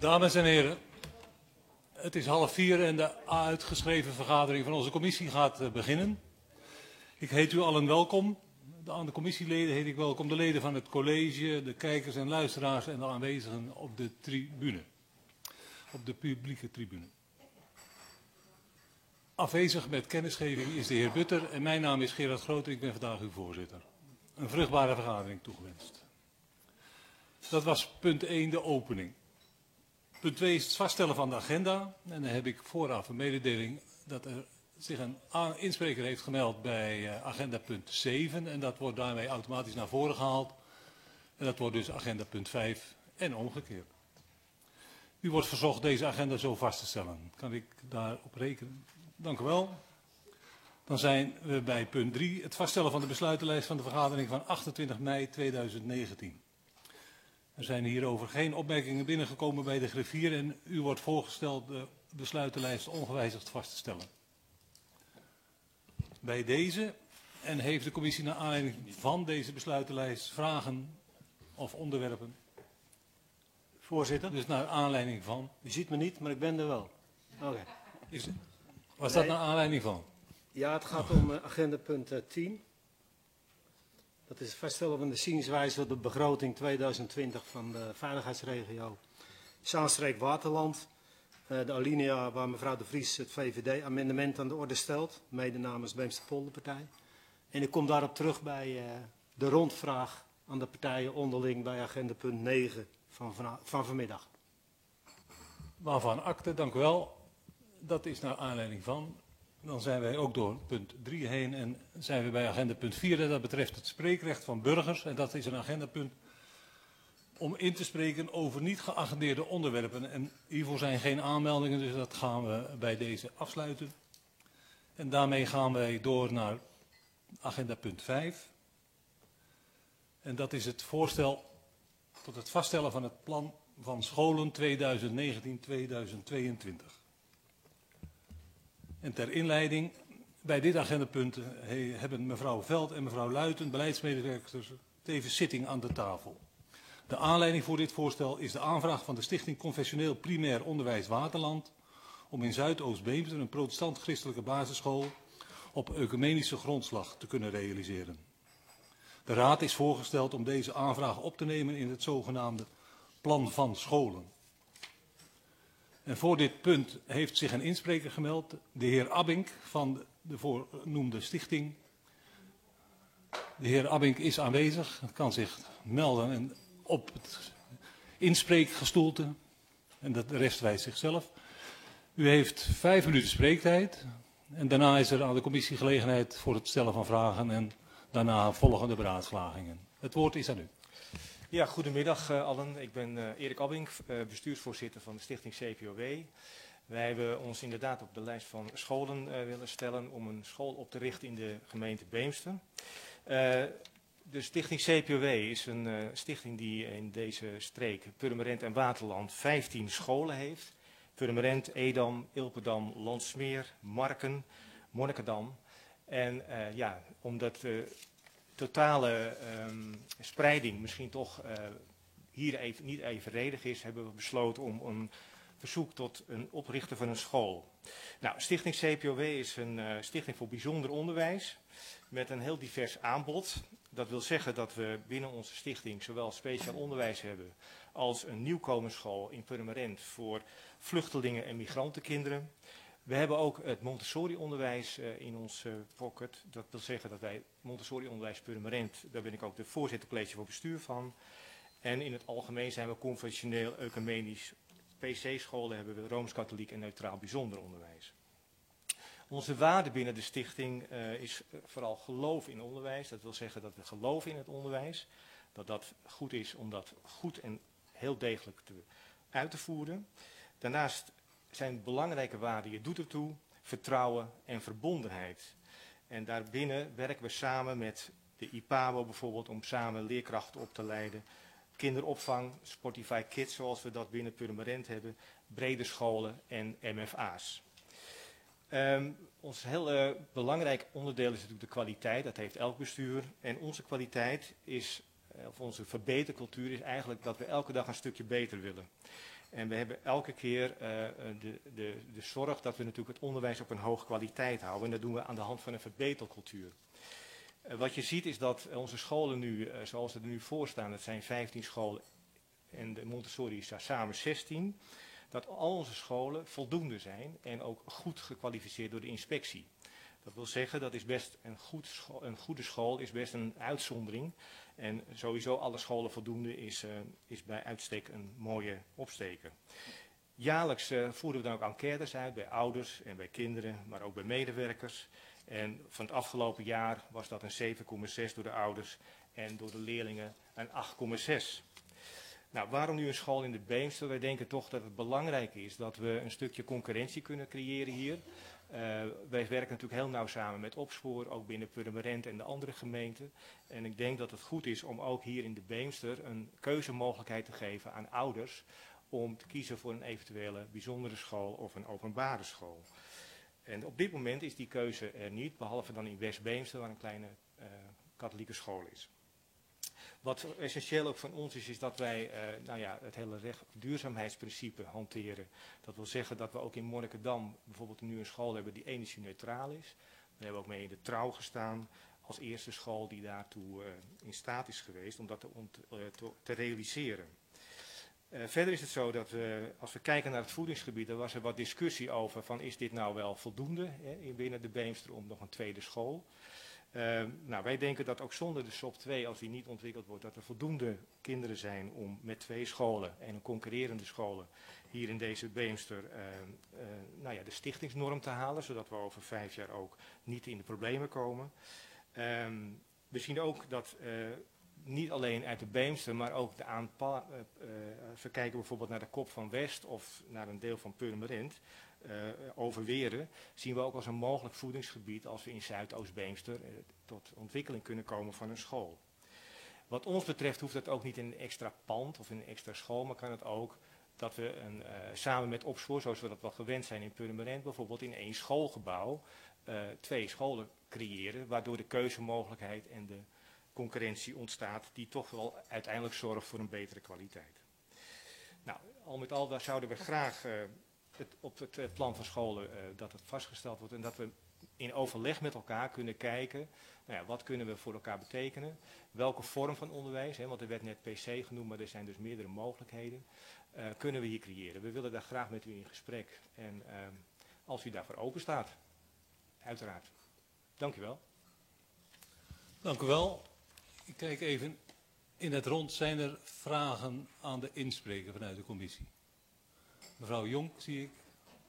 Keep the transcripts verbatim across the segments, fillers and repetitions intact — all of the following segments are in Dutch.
Dames en heren, het is half vier en de uitgeschreven vergadering van onze commissie gaat uh, beginnen. Ik heet u allen welkom. De, aan de commissieleden heet ik welkom de leden van het college, de kijkers en luisteraars en de aanwezigen op de tribune. Op de publieke tribune. Afwezig met kennisgeving is de heer Butter en mijn naam is Gerard Groot en ik ben vandaag uw voorzitter. Een vruchtbare vergadering toegewenst. Dat was punt één, de opening. Punt twee is het vaststellen van de agenda. En dan heb ik vooraf een mededeling dat er zich een inspreker heeft gemeld bij uh, agenda punt zeven. En dat wordt daarmee automatisch naar voren gehaald. En dat wordt dus agenda punt vijf en omgekeerd. U wordt verzocht deze agenda zo vast te stellen. Kan ik daarop rekenen? Dank u wel. Dan zijn we bij punt drie, het vaststellen van de besluitenlijst van de vergadering van achtentwintig mei tweeduizend negentien. Er zijn hierover geen opmerkingen binnengekomen bij de griffier en u wordt voorgesteld de besluitenlijst ongewijzigd vast te stellen. Bij deze en heeft de commissie naar aanleiding van deze besluitenlijst vragen of onderwerpen? Voorzitter. Dus naar aanleiding van? U ziet me niet, maar ik ben er wel. Oké. Okay. Was dat nee. naar aanleiding van? Ja, het gaat om uh, agenda punt uh, tien. Dat is het vaststellen van de zienswijze op de begroting tweeduizend twintig van de veiligheidsregio Zaanstreek-Waterland. Uh, de alinea waar mevrouw De Vries het V V D-amendement aan de orde stelt, mede namens Beemster-Polderpartij. En ik kom daarop terug bij uh, de rondvraag aan de partijen onderling bij agenda punt negen van, van, van vanmiddag. Waarvan akte, dank u wel. Dat is naar aanleiding van. Dan zijn wij ook door punt drie heen en zijn we bij agenda punt vier. En dat betreft het spreekrecht van burgers. En dat is een agendapunt om in te spreken over niet geagendeerde onderwerpen. En hiervoor zijn geen aanmeldingen, dus dat gaan we bij deze afsluiten. En daarmee gaan wij door naar agenda punt vijf. En dat is het voorstel tot het vaststellen van het plan van scholen tweeduizend negentien tweeduizend tweeëntwintig. En ter inleiding, bij dit agendapunt hebben mevrouw Veld en mevrouw Luiten, beleidsmedewerkers, tevens zitting aan de tafel. De aanleiding voor dit voorstel is de aanvraag van de Stichting Confessioneel Primair Onderwijs Waterland om in Zuidoost-Beemster een protestant-christelijke basisschool op ecumenische grondslag te kunnen realiseren. De Raad is voorgesteld om deze aanvraag op te nemen in het zogenaamde plan van scholen. En voor dit punt heeft zich een inspreker gemeld, de heer Abbink van de voornoemde stichting. De heer Abbink is aanwezig, kan zich melden en op het inspreekgestoelte. En de rest wijst zichzelf. U heeft vijf minuten spreektijd. En daarna is er aan de commissie gelegenheid voor het stellen van vragen en daarna volgen de beraadslagingen. Het woord is aan u. Ja, goedemiddag uh, allen. Ik ben uh, Erik Abbink, uh, bestuursvoorzitter van de stichting C P O W. Wij hebben ons inderdaad op de lijst van scholen uh, willen stellen om een school op te richten in de gemeente Beemster. Uh, de stichting C P O W is een uh, stichting die in deze streek, Purmerend en Waterland, vijftien scholen heeft. Purmerend, Edam, Ilpendam, Landsmeer, Marken, Monnikendam. En uh, ja, omdat uh, totale um, spreiding misschien toch uh, hier even, niet evenredig is, hebben we besloten om een verzoek tot een oprichten van een school. Nou, Stichting C P O W is een uh, stichting voor bijzonder onderwijs met een heel divers aanbod. Dat wil zeggen dat we binnen onze stichting zowel speciaal onderwijs hebben als een nieuwkomersschool in Purmerend voor vluchtelingen en migrantenkinderen. We hebben ook het Montessori-onderwijs uh, in ons uh, pocket. Dat wil zeggen dat wij Montessori-onderwijs Purmerend, daar ben ik ook de voorzitter college voor bestuur van. En in het algemeen zijn we conventioneel, ecumenisch, P C-scholen hebben we Rooms-Katholiek en neutraal bijzonder onderwijs. Onze waarde binnen de stichting uh, is vooral geloof in onderwijs. Dat wil zeggen dat we geloven in het onderwijs. Dat dat goed is om dat goed en heel degelijk te, uit te voeren. Daarnaast zijn belangrijke waarden, je doet ertoe, vertrouwen en verbondenheid. En daarbinnen werken we samen met de I P A W O bijvoorbeeld om samen leerkrachten op te leiden. Kinderopvang, Spotify Kids zoals we dat binnen Purmerend hebben, brede scholen en M F A's. Um, ons heel uh, belangrijk onderdeel is natuurlijk de kwaliteit, dat heeft elk bestuur. En onze kwaliteit is, of onze verbetercultuur is eigenlijk dat we elke dag een stukje beter willen. En we hebben elke keer uh, de, de, de zorg dat we natuurlijk het onderwijs op een hoge kwaliteit houden. En dat doen we aan de hand van een verbetercultuur. Uh, wat je ziet is dat onze scholen nu, uh, zoals ze er nu voor staan, dat zijn vijftien scholen en de Montessori is daar samen zestien. Dat al onze scholen voldoende zijn en ook goed gekwalificeerd door de inspectie. Dat wil zeggen, dat is best een, goed school, een goede school is best een uitzondering. En sowieso alle scholen voldoende is, uh, is bij uitstek een mooie opsteker. Jaarlijks uh, voeren we dan ook enquêtes uit bij ouders en bij kinderen, maar ook bij medewerkers. En van het afgelopen jaar was dat een zeven komma zes door de ouders en door de leerlingen een acht komma zes. Nou, waarom nu een school in de Beemster? Wij denken toch dat het belangrijk is dat we een stukje concurrentie kunnen creëren hier. Uh, wij werken natuurlijk heel nauw samen met Opspoor, ook binnen Purmerend en de andere gemeenten. En ik denk dat het goed is om ook hier in de Beemster een keuzemogelijkheid te geven aan ouders om te kiezen voor een eventuele bijzondere school of een openbare school. En op dit moment is die keuze er niet, behalve dan in West-Beemster waar een kleine uh, katholieke school is. Wat essentieel ook van ons is, is dat wij uh, nou ja, het hele recht, duurzaamheidsprincipe hanteren. Dat wil zeggen dat we ook in Monnikendam bijvoorbeeld nu een school hebben die energie-neutraal is. We hebben ook mee in de Trouw gestaan als eerste school die daartoe uh, in staat is geweest om dat te, ont, uh, te, te realiseren. Uh, verder is het zo dat we, als we kijken naar het voedingsgebied, er was er wat discussie over van is dit nou wel voldoende hè, binnen de Beemster om nog een tweede school. Uh, nou, wij denken dat ook zonder de S O P twee, als die niet ontwikkeld wordt, dat er voldoende kinderen zijn om met twee scholen en een concurrerende scholen hier in deze Beemster uh, uh, nou ja, de stichtingsnorm te halen, zodat we over vijf jaar ook niet in de problemen komen. Um, we zien ook dat uh, niet alleen uit de Beemster, maar ook de aanpa- uh, uh, we kijken bijvoorbeeld naar de Kop van West of naar een deel van Purmerend. Uh, overweren, zien we ook als een mogelijk voedingsgebied als we in Zuidoost-Beemster uh, tot ontwikkeling kunnen komen van een school. Wat ons betreft hoeft dat ook niet in een extra pand of in een extra school, maar kan het ook dat we een, uh, samen met Opspoor, zoals we dat wel gewend zijn in Purmerend, bijvoorbeeld in één schoolgebouw uh, twee scholen creëren, waardoor de keuzemogelijkheid en de concurrentie ontstaat die toch wel uiteindelijk zorgt voor een betere kwaliteit. Nou, al met al daar zouden we graag uh, Het, op het uh, plan van scholen uh, dat het vastgesteld wordt en dat we in overleg met elkaar kunnen kijken, nou ja, wat kunnen we voor elkaar betekenen, welke vorm van onderwijs, hè, want er werd net P C genoemd, maar er zijn dus meerdere mogelijkheden, uh, kunnen we hier creëren. We willen daar graag met u in gesprek en uh, als u daarvoor open staat, uiteraard. Dank u wel. Dank u wel. Ik kijk even in het rond. Zijn er vragen aan de inspreker vanuit de commissie? Mevrouw Jonk, zie ik.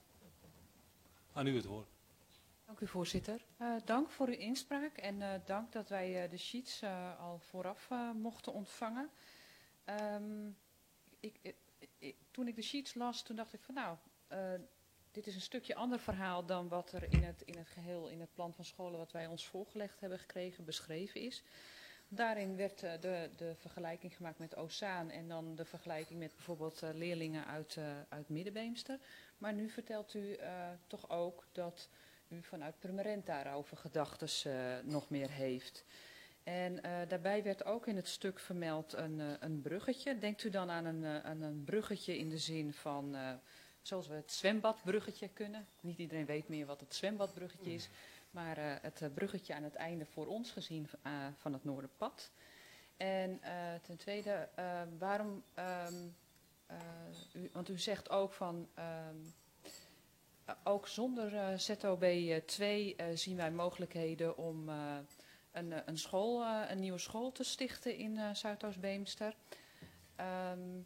Aan u het woord. Dank u, voorzitter. Uh, dank voor uw inspraak en uh, dank dat wij uh, de sheets uh, al vooraf uh, mochten ontvangen. Um, ik, ik, ik, toen ik de sheets las, toen dacht ik van nou, uh, dit is een stukje ander verhaal dan wat er in het, in het geheel, in het plan van scholen wat wij ons voorgelegd hebben gekregen, beschreven is. Daarin werd uh, de, de vergelijking gemaakt met Ozaan en dan de vergelijking met bijvoorbeeld uh, leerlingen uit, uh, uit Middenbeemster. Maar nu vertelt u uh, toch ook dat u vanuit Purmerend daarover gedachten uh, nog meer heeft. En uh, daarbij werd ook in het stuk vermeld een, uh, een bruggetje. Denkt u dan aan een, uh, aan een bruggetje in de zin van, uh, zoals we het zwembadbruggetje kunnen. Niet iedereen weet meer wat het zwembadbruggetje is. Maar uh, het uh, bruggetje aan het einde voor ons gezien uh, van het Noorderpad. En uh, ten tweede, uh, waarom, um, uh, u, want u zegt ook van, um, uh, ook zonder uh, Z O B twee uh, zien wij mogelijkheden om uh, een, een, school, uh, een nieuwe school te stichten in uh, Zuidoost-Beemster. Um,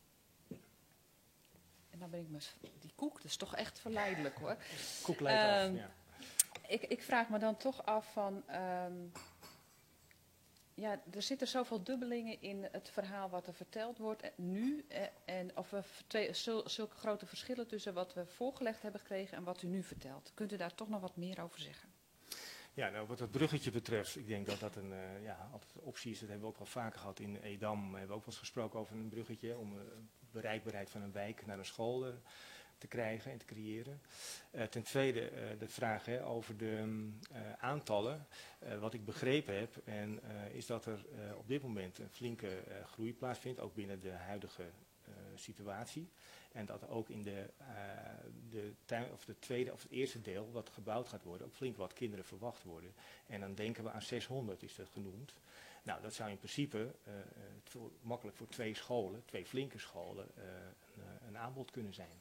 en dan ben ik met die koek, dat is toch echt verleidelijk hoor. Koek leidt um, af, ja. Ik, ik vraag me dan toch af van, um, ja, er zitten zoveel dubbelingen in het verhaal wat er verteld wordt nu. En, en of we twee, zul, zulke grote verschillen tussen wat we voorgelegd hebben gekregen en wat u nu vertelt. Kunt u daar toch nog wat meer over zeggen? Ja, nou, wat het bruggetje betreft, ik denk dat dat een uh, ja, altijd een optie is. Dat hebben we ook wel vaker gehad in Edam. We hebben ook wel eens gesproken over een bruggetje om uh, bereikbaarheid van een wijk naar een school uh, te krijgen en te creëren. Uh, ten tweede uh, de vraag hè, over de uh, aantallen. Uh, wat ik begrepen heb en, uh, is dat er uh, op dit moment een flinke uh, groei plaatsvindt, ook binnen de huidige uh, situatie. En dat ook in de, uh, de, tuin, of de tweede of het eerste deel wat gebouwd gaat worden, ook flink wat kinderen verwacht worden. En dan denken we aan zeshonderd, is dat genoemd. Nou, dat zou in principe uh, voor, makkelijk voor twee scholen, twee flinke scholen, uh, een, een aanbod kunnen zijn.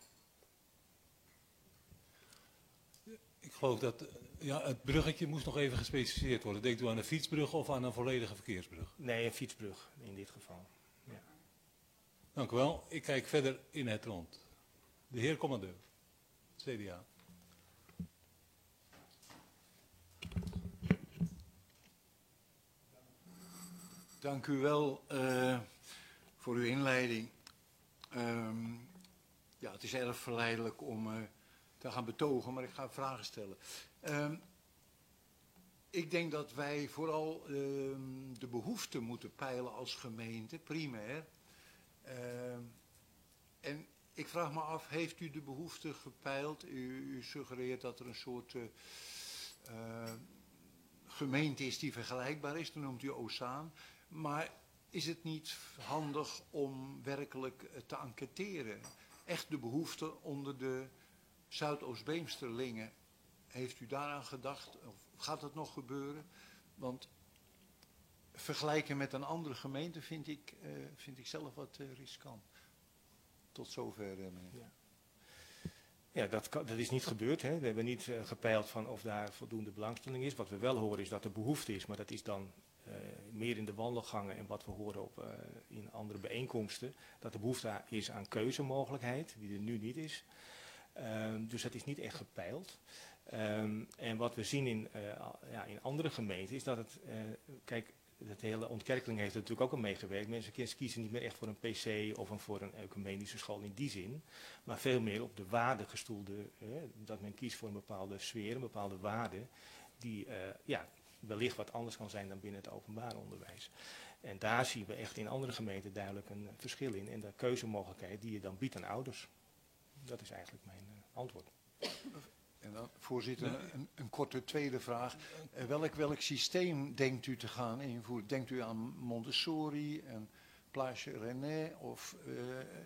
Ik geloof dat ja, het bruggetje moest nog even gespecificeerd worden. Denkt u aan een fietsbrug of aan een volledige verkeersbrug? Nee, een fietsbrug in dit geval. Ja. Dank u wel. Ik kijk verder in het rond. De heer commandeur, C D A. Dank u wel uh, voor uw inleiding. Um, ja, het is erg verleidelijk om uh, te gaan betogen, maar ik ga vragen stellen. Um, ik denk dat wij vooral um, de behoeften moeten peilen als gemeente, primair. Um, en ik vraag me af, heeft u de behoefte gepeild? U, u suggereert dat er een soort uh, uh, gemeente is die vergelijkbaar is, dan noemt u Ozaan. Maar is het niet handig om werkelijk te enquêteren? Echt de behoefte onder de Zuidoost-Beemsterlingen. Heeft u daaraan gedacht? Of gaat dat nog gebeuren? Want vergelijken met een andere gemeente vind ik, uh, vind ik zelf wat uh, riskant. Tot zover, uh, meneer. Ja. Ja, dat, kan, dat is niet gebeurd. Hè. We hebben niet uh, gepeild van of daar voldoende belangstelling is. Wat we wel horen is dat er behoefte is, maar dat is dan uh, meer in de wandelgangen en wat we horen op, uh, in andere bijeenkomsten. Dat er behoefte is aan keuzemogelijkheid, die er nu niet is. Uh, dus dat is niet echt gepeild. Um, en wat we zien in, uh, ja, in andere gemeenten is dat het, uh, kijk, de hele ontkerkeling heeft er natuurlijk ook al meegewerkt. Mensen kiezen niet meer echt voor een P C of een, voor een ecumenische school in die zin. Maar veel meer op de waarde gestoelde, uh, dat men kiest voor een bepaalde sfeer, een bepaalde waarde. Die uh, ja, wellicht wat anders kan zijn dan binnen het openbaar onderwijs. En daar zien we echt in andere gemeenten duidelijk een uh, verschil in. En de keuzemogelijkheid die je dan biedt aan ouders. Dat is eigenlijk mijn uh, antwoord. En dan, voorzitter, een, een korte tweede vraag. Uh, welk, welk systeem denkt u te gaan invoeren? Denkt u aan Montessori en Plage René of uh,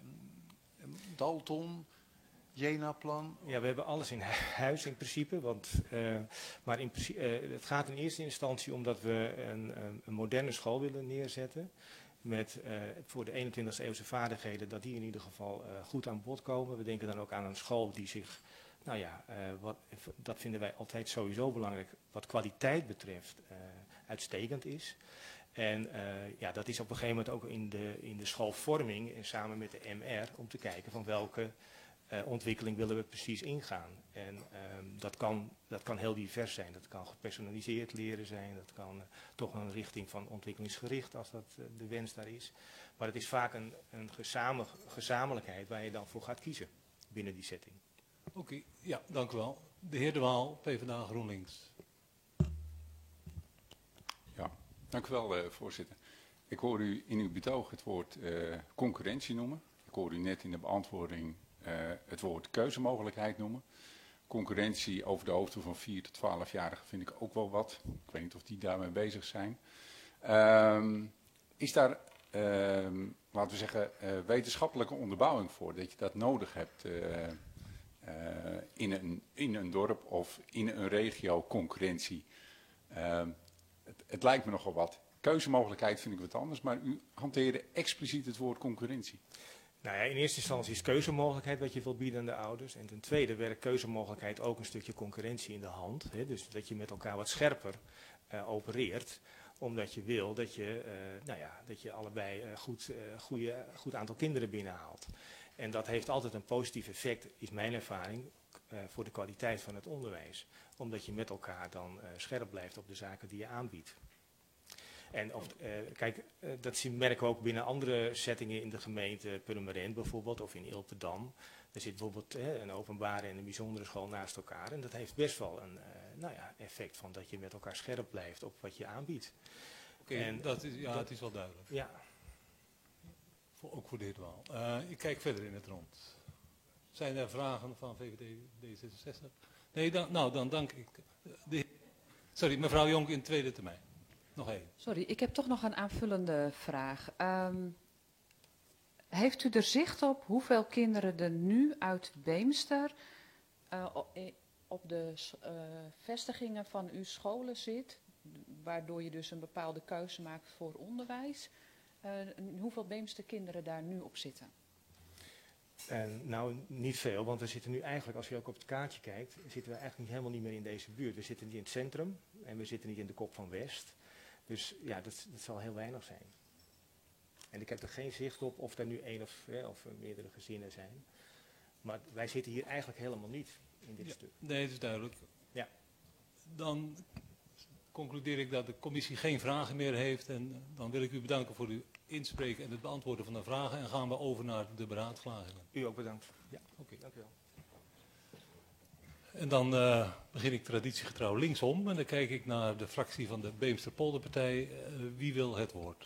Dalton, Jena-plan? Ja, we hebben alles in huis in principe. Want, uh, maar in principe, uh, het gaat in eerste instantie om dat we een, een moderne school willen neerzetten. Met uh, voor de eenentwintigste eeuwse vaardigheden, dat die in ieder geval uh, goed aan bod komen. We denken dan ook aan een school die zich, nou ja, uh, wat, dat vinden wij altijd sowieso belangrijk, wat kwaliteit betreft uh, uitstekend is. En uh, ja, dat is op een gegeven moment ook in de, in de schoolvorming en samen met de M R om te kijken van welke uh, ontwikkeling willen we precies ingaan. En um, dat, kan, dat kan heel divers zijn. Dat kan gepersonaliseerd leren zijn. Dat kan uh, toch een richting van ontwikkelingsgericht als dat uh, de wens daar is. Maar het is vaak een, een gezame, gezamenlijkheid waar je dan voor gaat kiezen binnen die setting. Oké, okay, ja, dank u wel. De heer De Waal, PvdA GroenLinks. Ja, dank u wel, uh, voorzitter. Ik hoor u in uw betoog het woord uh, concurrentie noemen. Ik hoor u net in de beantwoording uh, het woord keuzemogelijkheid noemen. Concurrentie over de hoofden van vier tot twaalfjarigen vind ik ook wel wat. Ik weet niet of die daarmee bezig zijn. Uh, is daar, uh, laten we zeggen, uh, wetenschappelijke onderbouwing voor dat je dat nodig hebt uh, uh, in, een, in een dorp of in een regio concurrentie? Uh, het, het lijkt me nogal wat. Keuzemogelijkheid vind ik wat anders, maar u hanteerde expliciet het woord concurrentie. Nou ja, in eerste instantie is keuzemogelijkheid wat je wilt bieden aan de ouders. En ten tweede werkt keuzemogelijkheid ook een stukje concurrentie in de hand. Hè? Dus dat je met elkaar wat scherper uh, opereert. Omdat je wil dat je, uh, nou ja, dat je allebei uh, goed, uh, goede, goed aantal kinderen binnenhaalt. En dat heeft altijd een positief effect, is mijn ervaring, uh, voor de kwaliteit van het onderwijs. Omdat je met elkaar dan uh, scherp blijft op de zaken die je aanbiedt. En of, uh, kijk, uh, dat merken we ook binnen andere settingen in de gemeente Purmerend bijvoorbeeld, of in Ilpendam. Er zit bijvoorbeeld uh, een openbare en een bijzondere school naast elkaar. En dat heeft best wel een uh, nou ja, effect van dat je met elkaar scherp blijft op wat je aanbiedt. Oké, okay, dat is, ja, dat, het is wel duidelijk. Ja. Voor, ook voor de heer Waal. Uh, ik kijk verder in het rond. Zijn er vragen van V V D, D zesenzestig? Nee, dan, nou dan dank ik. De, sorry, mevrouw Jonk in tweede termijn. Nog één. Sorry, ik heb toch nog een aanvullende vraag. Um, Heeft u er zicht op hoeveel kinderen er nu uit Beemster uh, op, op de uh, vestigingen van uw scholen zit, waardoor je dus een bepaalde keuze maakt voor onderwijs? Uh, hoeveel Beemster kinderen daar nu op zitten? Uh, nou, niet veel, want we zitten nu eigenlijk, als je ook op het kaartje kijkt, zitten we eigenlijk helemaal niet meer in deze buurt. We zitten niet in het centrum en we zitten niet in de kop van West. Dus ja, dat, dat zal heel weinig zijn. En ik heb er geen zicht op of er nu één of, hè, of meerdere gezinnen zijn. Maar wij zitten hier eigenlijk helemaal niet in dit ja, stuk. Nee, dat is duidelijk. Ja. Dan concludeer ik dat de commissie geen vragen meer heeft. En dan wil ik u bedanken voor uw inspreken en het beantwoorden van de vragen. En gaan we over naar de beraadslagingen. U ook bedankt. Ja, oké. Okay. Dank u wel. En dan uh, begin ik traditiegetrouw linksom. En dan kijk ik naar de fractie van de Beemster-Polderpartij. Uh, wie wil het woord?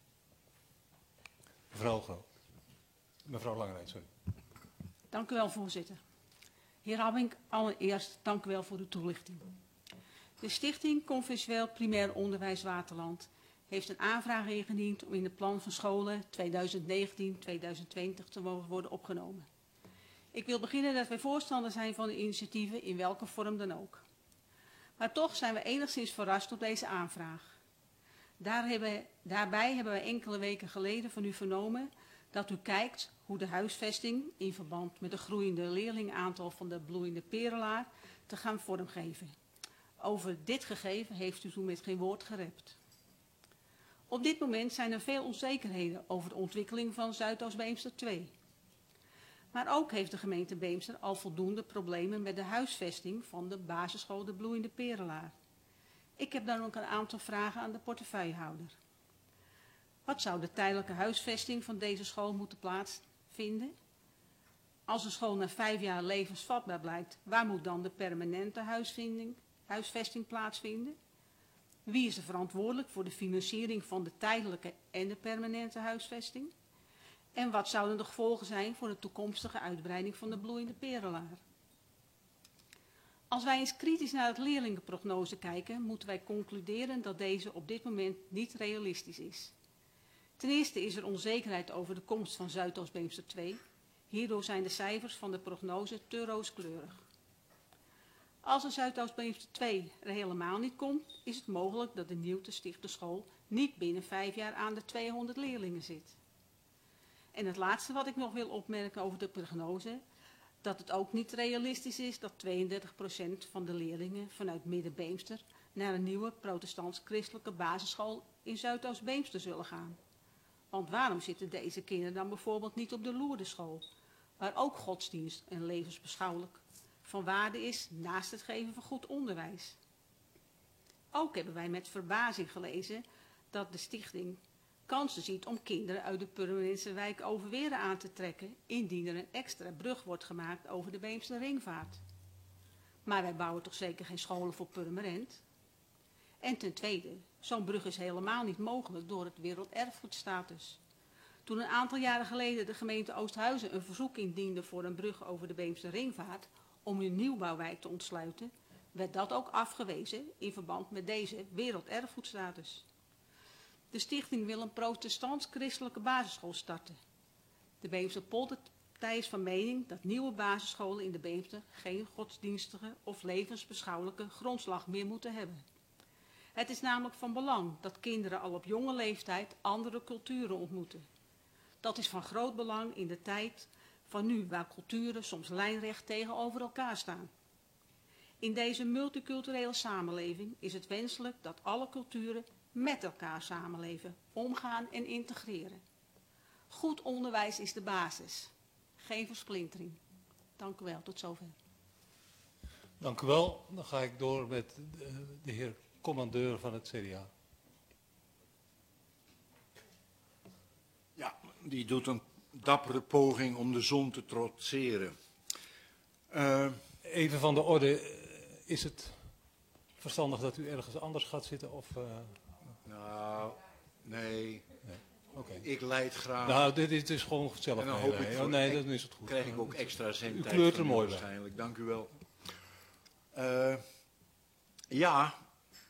Mevrouw Groot. Mevrouw Langerijk, sorry. Dank u wel, voorzitter. Heer Habbink, allereerst dank u wel voor uw toelichting. De Stichting Confessioneel Primair Onderwijs Waterland heeft een aanvraag ingediend om in de plan van scholen tweeduizend negentien tot tweeduizend twintig te mogen worden opgenomen. Ik wil beginnen dat wij voorstander zijn van de initiatieven in welke vorm dan ook. Maar toch zijn we enigszins verrast op deze aanvraag. Daar hebben, daarbij hebben wij enkele weken geleden van u vernomen dat u kijkt hoe de huisvesting in verband met de groeiende leerlingaantal van de Bloeiende Perelaar te gaan vormgeven. Over dit gegeven heeft u toen met geen woord gerept. Op dit moment zijn er veel onzekerheden over de ontwikkeling van Zuidoost-Beemster twee. Maar ook heeft de gemeente Beemster al voldoende problemen met de huisvesting van de basisschool de Bloeiende Perelaar. Ik heb dan ook een aantal vragen aan de portefeuillehouder. Wat zou de tijdelijke huisvesting van deze school moeten plaatsvinden? Als een school na vijf jaar levensvatbaar blijkt, waar moet dan de permanente huisvesting plaatsvinden? Wie is er verantwoordelijk voor de financiering van de tijdelijke en de permanente huisvesting? En wat zouden de gevolgen zijn voor de toekomstige uitbreiding van de Bloeiende Perelaar? Als wij eens kritisch naar het leerlingenprognose kijken, moeten wij concluderen dat deze op dit moment niet realistisch is. Ten eerste is er onzekerheid over de komst van Zuidoost-Beemster twee. Hierdoor zijn de cijfers van de prognose te rooskleurig. Als een Zuidoost-Beemster twee er helemaal niet komt, is het mogelijk dat de nieuw te stichte school niet binnen vijf jaar aan de tweehonderd leerlingen zit. En het laatste wat ik nog wil opmerken over de prognose, dat het ook niet realistisch is dat tweeëndertig procent van de leerlingen vanuit Midden-Beemster naar een nieuwe protestants-christelijke basisschool in Zuidoost-Beemster zullen gaan. Want waarom zitten deze kinderen dan bijvoorbeeld niet op de Loerdenschool, waar ook godsdienst en levensbeschouwelijk van waarde is naast het geven van goed onderwijs? Ook hebben wij met verbazing gelezen dat de stichting kansen ziet om kinderen uit de Purmerendse wijk Overweren aan te trekken, indien er een extra brug wordt gemaakt over de Beemster Ringvaart. Maar wij bouwen toch zeker geen scholen voor Purmerend? En ten tweede, zo'n brug is helemaal niet mogelijk door het werelderfgoedstatus. Toen een aantal jaren geleden de gemeente Oosthuizen een verzoek indiende voor een brug over de Beemster Ringvaart om een nieuwbouwwijk te ontsluiten, werd dat ook afgewezen in verband met deze werelderfgoedstatus. De stichting wil een protestants-christelijke basisschool starten. De Beemster Polderpartij is van mening dat nieuwe basisscholen in de Beemster geen godsdienstige of levensbeschouwelijke grondslag meer moeten hebben. Het is namelijk van belang dat kinderen al op jonge leeftijd andere culturen ontmoeten. Dat is van groot belang in de tijd van nu, waar culturen soms lijnrecht tegenover elkaar staan. In deze multiculturele samenleving is het wenselijk dat alle culturen met elkaar samenleven, omgaan en integreren. Goed onderwijs is de basis, geen versplintering. Dank u wel, tot zover. Dank u wel. Dan ga ik door met de, de heer commandeur van het C D A. Ja, die doet een dappere poging om de zon te trotseren. Uh, Even van de orde, is het verstandig dat u ergens anders gaat zitten? Of, uh... Nou, nee. nee. Okay. Ik leid graag. Nou, dit is, dit is gewoon zelf. En dan nee, hoop ik nee, voor, nee, dan is het goed. Krijg ik ook extra zendtijd. U kleurt er mooi waarschijnlijk. Dank u wel. Uh, ja,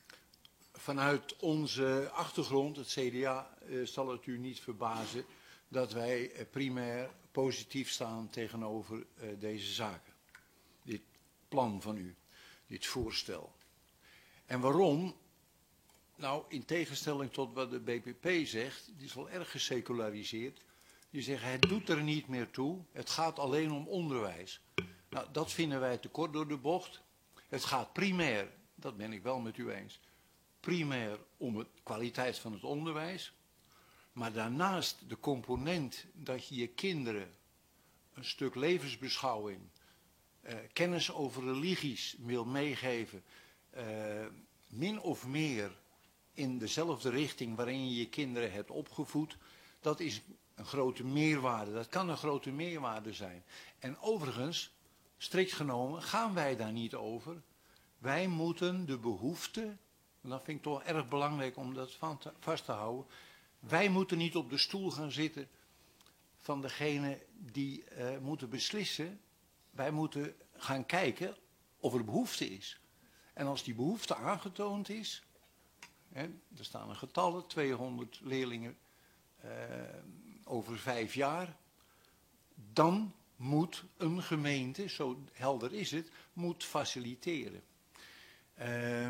vanuit onze achtergrond, het C D A, uh, zal het u niet verbazen dat wij uh, primair positief staan tegenover uh, deze zaken. Dit plan van u, dit voorstel. En waarom? Nou, in tegenstelling tot wat de B P P zegt, die is wel erg geseculariseerd. Die zeggen, het doet er niet meer toe, het gaat alleen om onderwijs. Nou, dat vinden wij te kort door de bocht. Het gaat primair, dat ben ik wel met u eens, primair om de kwaliteit van het onderwijs. Maar daarnaast de component dat je je kinderen een stuk levensbeschouwing, eh, kennis over religies wil meegeven, eh, min of meer in dezelfde richting waarin je je kinderen hebt opgevoed, dat is een grote meerwaarde. Dat kan een grote meerwaarde zijn. En overigens, strikt genomen, gaan wij daar niet over. Wij moeten de behoefte, en dat vind ik toch erg belangrijk om dat vast te houden, wij moeten niet op de stoel gaan zitten van degene die uh, moeten beslissen. Wij moeten gaan kijken of er behoefte is. En als die behoefte aangetoond is, hè, er staan er getallen, tweehonderd leerlingen uh, over vijf jaar, dan moet een gemeente, zo helder is het, moet faciliteren. Uh,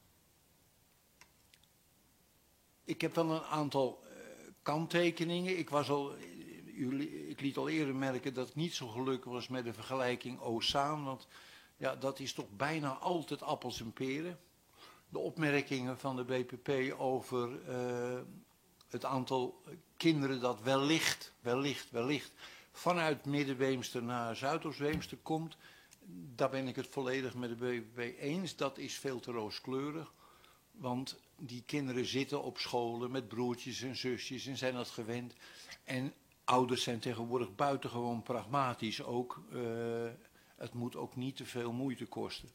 ik heb wel een aantal uh, kanttekeningen. Ik, was al, uh, ik liet al eerder merken dat ik niet zo gelukkig was met de vergelijking Ozaan, want ja, dat is toch bijna altijd appels en peren. De opmerkingen van de B P P over uh, het aantal kinderen dat wellicht, wellicht, wellicht vanuit Midden-Beemster naar Zuidoost-Beemster komt, daar ben ik het volledig met de B P P eens. Dat is veel te rooskleurig, want die kinderen zitten op scholen met broertjes en zusjes en zijn dat gewend. En ouders zijn tegenwoordig buitengewoon pragmatisch ook. Uh, het moet ook niet te veel moeite kosten.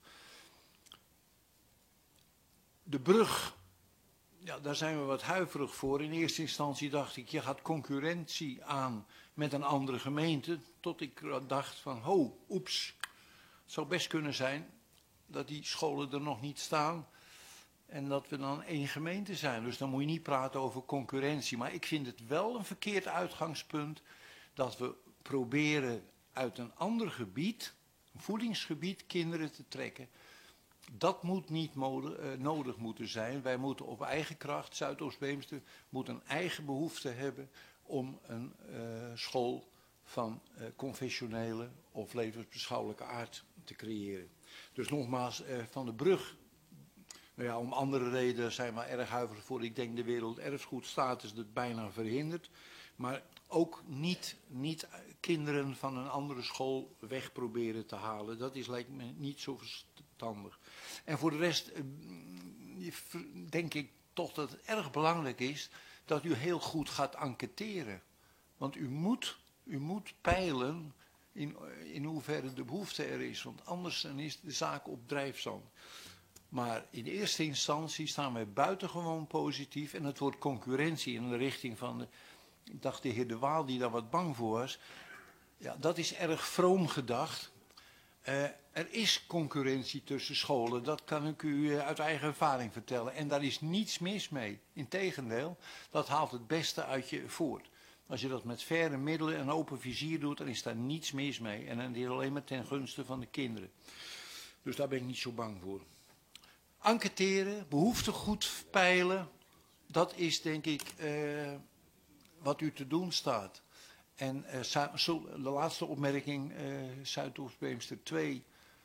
De brug, ja, daar zijn we wat huiverig voor. In eerste instantie dacht ik, je gaat concurrentie aan met een andere gemeente. Tot ik dacht van, ho, oeps. Het zou best kunnen zijn dat die scholen er nog niet staan. En dat we dan één gemeente zijn. Dus dan moet je niet praten over concurrentie. Maar ik vind het wel een verkeerd uitgangspunt dat we proberen uit een ander gebied, een voedingsgebied, kinderen te trekken. Dat moet niet mode, uh, nodig moeten zijn. Wij moeten op eigen kracht, Zuidoost-Beemster moet een eigen behoefte hebben om een uh, school van uh, confessionele of levensbeschouwelijke aard te creëren. Dus nogmaals, uh, Van de Brug, nou ja, om andere redenen zijn we erg huiverig voor. Ik denk de werelderfgoedstatus dat bijna verhindert. Maar ook niet, niet kinderen van een andere school weg proberen te halen. Dat is, lijkt me niet zo verstandig. En voor de rest denk ik toch dat het erg belangrijk is dat u heel goed gaat enquêteren. Want u moet, u moet peilen in, in hoeverre de behoefte er is. Want anders dan is de zaak op drijfzand. Maar in eerste instantie staan wij buitengewoon positief. En het wordt concurrentie in de richting van de... Ik dacht de heer De Waal die daar wat bang voor was. Ja, dat is erg vroom gedacht. Uh, er is concurrentie tussen scholen, dat kan ik u uh, uit eigen ervaring vertellen. En daar is niets mis mee. Integendeel, dat haalt het beste uit je voort. Als je dat met faire middelen en open vizier doet, dan is daar niets mis mee. En dan is het alleen maar ten gunste van de kinderen. Dus daar ben ik niet zo bang voor. Enquêteren, behoeften goed peilen, dat is denk ik uh, wat u te doen staat. En uh, de laatste opmerking, uh, Zuidoost-Beemster twee,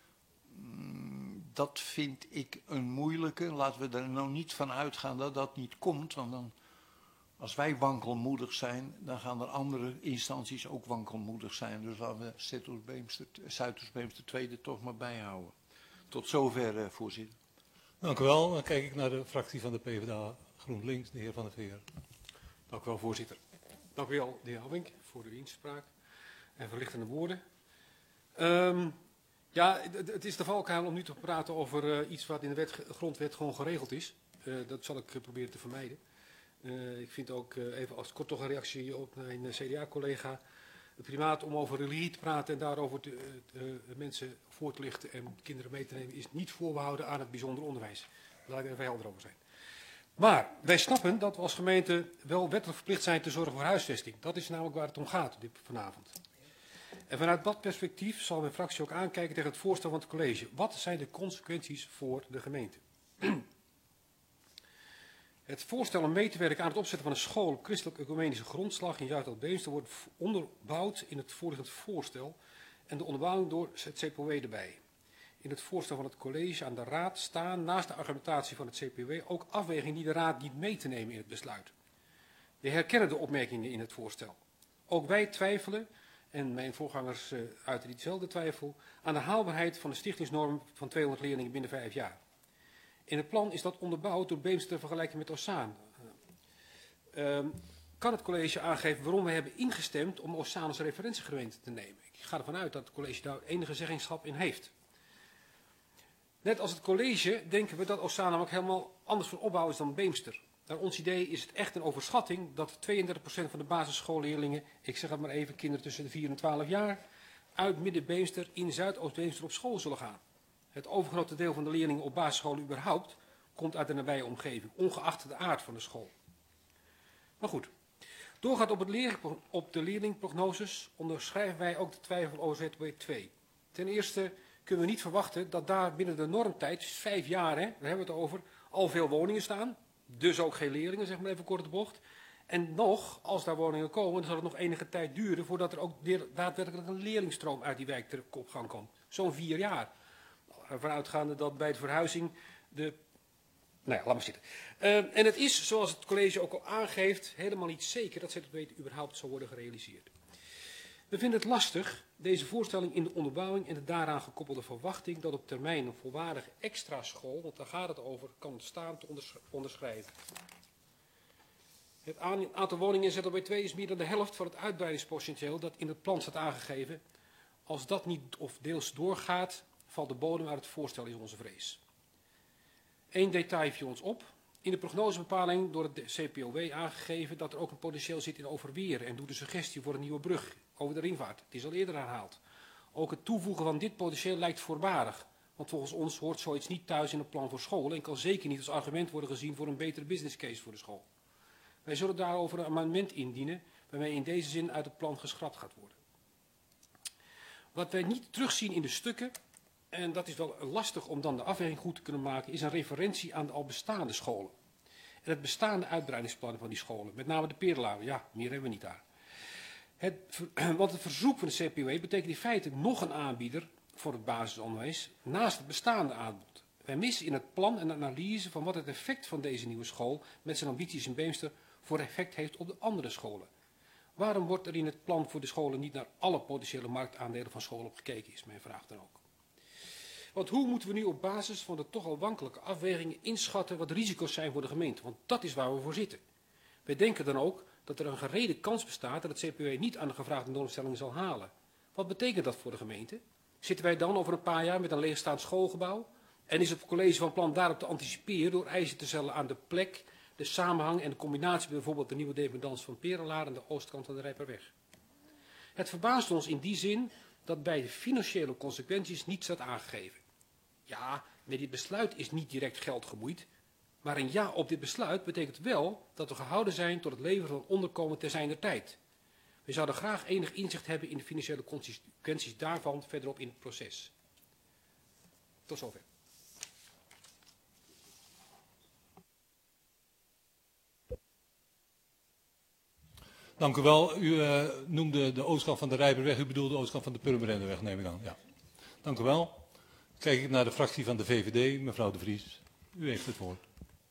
mm, dat vind ik een moeilijke. Laten we er nou niet van uitgaan dat dat niet komt, want dan, als wij wankelmoedig zijn, dan gaan er andere instanties ook wankelmoedig zijn. Dus laten we Zuidoost-Beemster twee er toch maar bijhouden. Tot zover, uh, voorzitter. Dank u wel. Dan kijk ik naar de fractie van de PvdA GroenLinks, de heer Van der Veer. Dank u wel, voorzitter. Dank u wel, de heer Habbink, voor uw inspraak en verlichtende woorden. Um, ja, het, het is de valkuil om nu te praten over uh, iets wat in de wet, grondwet gewoon geregeld is. Uh, dat zal ik uh, proberen te vermijden. Uh, ik vind ook, uh, even als kort toch een reactie op mijn uh, C D A-collega, het primaat om over religie te praten en daarover te, uh, uh, mensen voor te lichten en kinderen mee te nemen, is niet voorbehouden aan het bijzonder onderwijs. Laat ik er even helder over zijn. Maar wij snappen dat we als gemeente wel wettelijk verplicht zijn te zorgen voor huisvesting. Dat is namelijk waar het om gaat dit vanavond. En vanuit dat perspectief zal mijn fractie ook aankijken tegen het voorstel van het college. Wat zijn de consequenties voor de gemeente? Het voorstel om mee te werken aan het opzetten van een school op christelijk-ecumenische grondslag in Zuidoost-Beemster wordt onderbouwd in het voorliggend voorstel en de onderbouwing door het C P O W erbij. In het voorstel van het college aan de raad staan naast de argumentatie van het C P O W ook afwegingen die de raad dient mee te nemen in het besluit. We herkennen de opmerkingen in het voorstel. Ook wij twijfelen, en mijn voorgangers uh, uiten diezelfde twijfel, aan de haalbaarheid van de stichtingsnorm van tweehonderd leerlingen binnen vijf jaar. In het plan is dat onderbouwd door Beemster te vergelijken met Ossaan. Uh, um, kan het college aangeven waarom we hebben ingestemd om Ossaan als referentiegemeente te nemen? Ik ga ervan uit dat het college daar enige zeggingschap in heeft. Net als het college denken we dat Ossaan namelijk helemaal anders van opbouw is dan Beemster. Naar ons idee is het echt een overschatting dat tweeëndertig procent van de basisschoolleerlingen, ik zeg het maar even, kinderen tussen de vier en twaalf jaar, uit Midden-Beemster in Zuidoost-Beemster op school zullen gaan. Het overgrote deel van de leerlingen op basisscholen überhaupt komt uit de nabije omgeving, ongeacht de aard van de school. Maar goed, doorgaat op, het leer, op de leerlingprognoses onderschrijven wij ook de twijfel over Z W twee. Ten eerste kunnen we niet verwachten dat daar binnen de normtijd, dus vijf jaar, hè, daar hebben we het over, al veel woningen staan. Dus ook geen leerlingen, zeg maar even kort de bocht. En nog, als daar woningen komen, dan zal het nog enige tijd duren voordat er ook daadwerkelijk een leerlingstroom uit die wijk op gang komt. Zo'n vier jaar. Ervan uitgaande dat bij de verhuizing de... Nou ja, laat maar zitten. Uh, en het is, zoals het college ook al aangeeft, helemaal niet zeker dat Z W twee überhaupt zal worden gerealiseerd. We vinden het lastig, deze voorstelling in de onderbouwing en de daaraan gekoppelde verwachting dat op termijn een volwaardige extra school, want daar gaat het over, kan ontstaan te onders onderschrijven. Het aantal woningen in Z W twee is meer dan de helft van het uitbreidingspotentieel dat in het plan staat aangegeven. Als dat niet of deels doorgaat, valt de bodem uit het voorstel, is onze vrees. Eén detail viel ons op. In de prognosebepaling door het C P O W aangegeven dat er ook een potentieel zit in Overweer en doet de suggestie voor een nieuwe brug over de ringvaart. Het is al eerder herhaald. Ook het toevoegen van dit potentieel lijkt voorbarig, want volgens ons hoort zoiets niet thuis in het plan voor scholen en kan zeker niet als argument worden gezien voor een betere business case voor de school. Wij zullen daarover een amendement indienen waarmee in deze zin uit het plan geschrapt gaat worden. Wat wij niet terugzien in de stukken, en dat is wel lastig om dan de afweging goed te kunnen maken, is een referentie aan de al bestaande scholen. En het bestaande uitbreidingsplannen van die scholen, met name de Perelaar. Ja, meer hebben we niet daar. Het, want het verzoek van de C P O W betekent in feite nog een aanbieder voor het basisonderwijs naast het bestaande aanbod. Wij missen in het plan een analyse van wat het effect van deze nieuwe school met zijn ambities in Beemster voor effect heeft op de andere scholen. Waarom wordt er in het plan voor de scholen niet naar alle potentiële marktaandelen van scholen op gekeken, is mijn vraag dan ook. Want hoe moeten we nu op basis van de toch al wankelijke afwegingen inschatten wat de risico's zijn voor de gemeente? Want dat is waar we voor zitten. Wij denken dan ook dat er een gerede kans bestaat dat het C P O W niet aan de gevraagde normstellingen zal halen. Wat betekent dat voor de gemeente? Zitten wij dan over een paar jaar met een leegstaand schoolgebouw? En is het college van plan daarop te anticiperen door eisen te stellen aan de plek, de samenhang en de combinatie met bijvoorbeeld de nieuwe dependance van Perelaar aan de oostkant van de Rijperweg? Het verbaast ons in die zin dat bij de financiële consequenties niet staat aangegeven. Ja, met dit besluit is niet direct geld gemoeid, maar een ja op dit besluit betekent wel dat we gehouden zijn tot het leveren van onderkomen ter zijner tijd. We zouden graag enig inzicht hebben in de financiële consequenties daarvan verderop in het proces. Tot zover. Dank u wel. U uh, noemde de oostkant van de Rijperweg, u bedoelde de oostkant van de Purmerendeweg, neem ik aan. Ja. Dank u wel. Kijk ik naar de fractie van de V V D, mevrouw De Vries. U heeft het woord.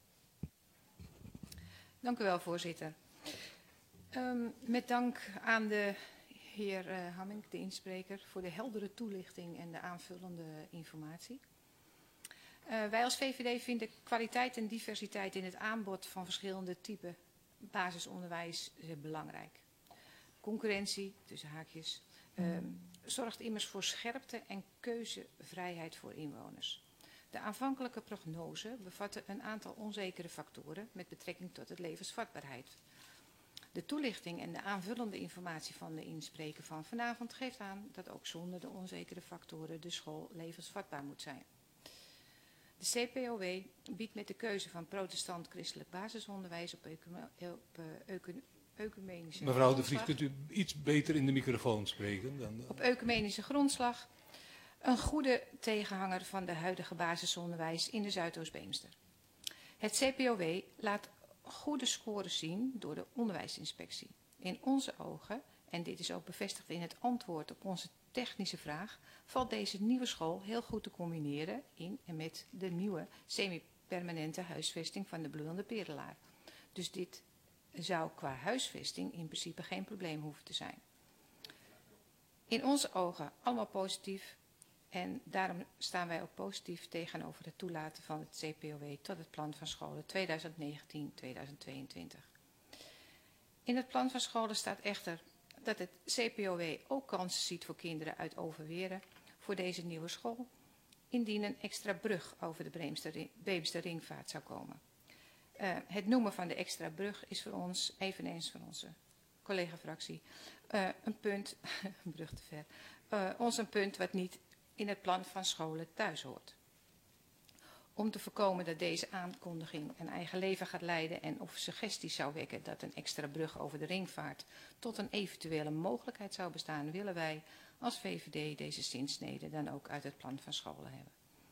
Dank u wel, voorzitter. Um, met dank aan de heer uh, Hamming, de inspreker, voor de heldere toelichting en de aanvullende informatie. Uh, wij als V V D vinden kwaliteit en diversiteit in het aanbod van verschillende typen basisonderwijs belangrijk. Concurrentie, tussen haakjes, um, zorgt immers voor scherpte en keuzevrijheid voor inwoners. De aanvankelijke prognose bevatte een aantal onzekere factoren met betrekking tot de levensvatbaarheid. De toelichting en de aanvullende informatie van de inspreker van vanavond geeft aan dat ook zonder de onzekere factoren de school levensvatbaar moet zijn. De C P O W biedt met de keuze van protestant-christelijk basisonderwijs op, ecume- op uh, ecu- ecumenische Mevrouw de Vries, grondslag, kunt u iets beter in de microfoon spreken? Dan, uh... op ecumenische grondslag een goede tegenhanger van de huidige basisonderwijs in de Zuidoost-Beemster. Het C P O W laat goede scores zien door de onderwijsinspectie. In onze ogen, en dit is ook bevestigd in het antwoord op onze technische vraag, valt deze nieuwe school heel goed te combineren in en met de nieuwe semi-permanente huisvesting van de Bloeiende Perelaar. Dus dit zou qua huisvesting in principe geen probleem hoeven te zijn. In onze ogen allemaal positief en daarom staan wij ook positief tegenover het toelaten van het C P O W tot het plan van scholen tweeduizend negentien tot tweeduizend tweeëntwintig. In het plan van scholen staat echter dat het C P O W ook kansen ziet voor kinderen uit Overweren voor deze nieuwe school, indien een extra brug over de Beemster, Beemster Ringvaart zou komen. Uh, het noemen van de extra brug is voor ons, eveneens voor onze collega-fractie, uh, een punt, een brug te ver, uh, ons een punt wat niet in het plan van scholen thuis hoort. Om te voorkomen dat deze aankondiging een eigen leven gaat leiden en of suggesties zou wekken dat een extra brug over de ringvaart tot een eventuele mogelijkheid zou bestaan, willen wij als V V D deze zinsnede dan ook uit het plan van scholen hebben.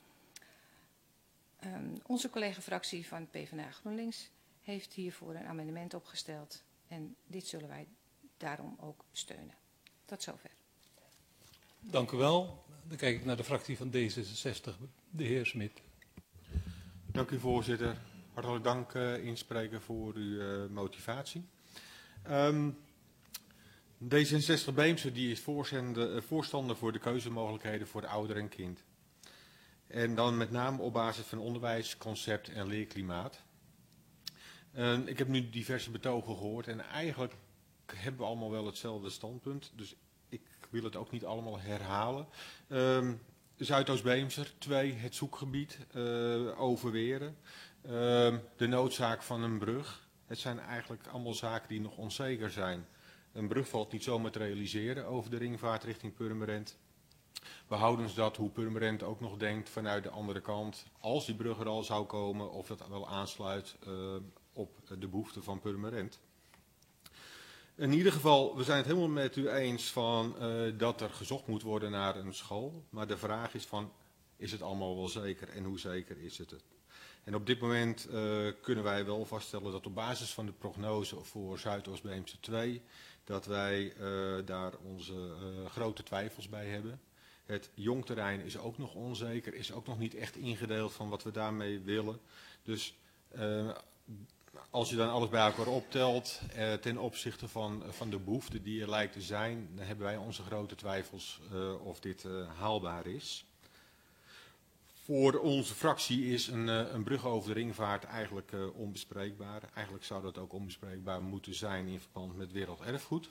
Um, onze collega-fractie van PvdA GroenLinks heeft hiervoor een amendement opgesteld en dit zullen wij daarom ook steunen. Tot zover. Dank u wel. Dan kijk ik naar de fractie van D zesenzestig, de heer Smit. Dank u voorzitter. Hartelijk dank uh, inspreker voor uw uh, motivatie. Um, D zesenzestig Beemster die is voorstander voor de keuzemogelijkheden voor ouder en kind. En dan met name op basis van onderwijs, concept en leerklimaat. Uh, ik heb nu diverse betogen gehoord en eigenlijk hebben we allemaal wel hetzelfde standpunt. Dus ik wil het ook niet allemaal herhalen. Um, Zuidoost-Beemster, twee, het zoekgebied, uh, Overweren, uh, de noodzaak van een brug. Het zijn eigenlijk allemaal zaken die nog onzeker zijn. Een brug valt niet zomaar te realiseren over de ringvaart richting Purmerend. We houden ons dat hoe Purmerend ook nog denkt vanuit de andere kant, als die brug er al zou komen, of dat wel aansluit uh, op de behoeften van Purmerend. In ieder geval, we zijn het helemaal met u eens van uh, dat er gezocht moet worden naar een school. Maar de vraag is van, is het allemaal wel zeker en hoe zeker is het het? En op dit moment uh, kunnen wij wel vaststellen dat op basis van de prognose voor Zuidoost-Beemster twee, dat wij uh, daar onze uh, grote twijfels bij hebben. Het jongterrein is ook nog onzeker, is ook nog niet echt ingedeeld van wat we daarmee willen. Dus uh, als je dan alles bij elkaar optelt uh, ten opzichte van, van de behoeften die er lijkt te zijn, dan hebben wij onze grote twijfels uh, of dit uh, haalbaar is. Voor onze fractie is een, uh, een brug over de ringvaart eigenlijk uh, onbespreekbaar. Eigenlijk zou dat ook onbespreekbaar moeten zijn in verband met werelderfgoed.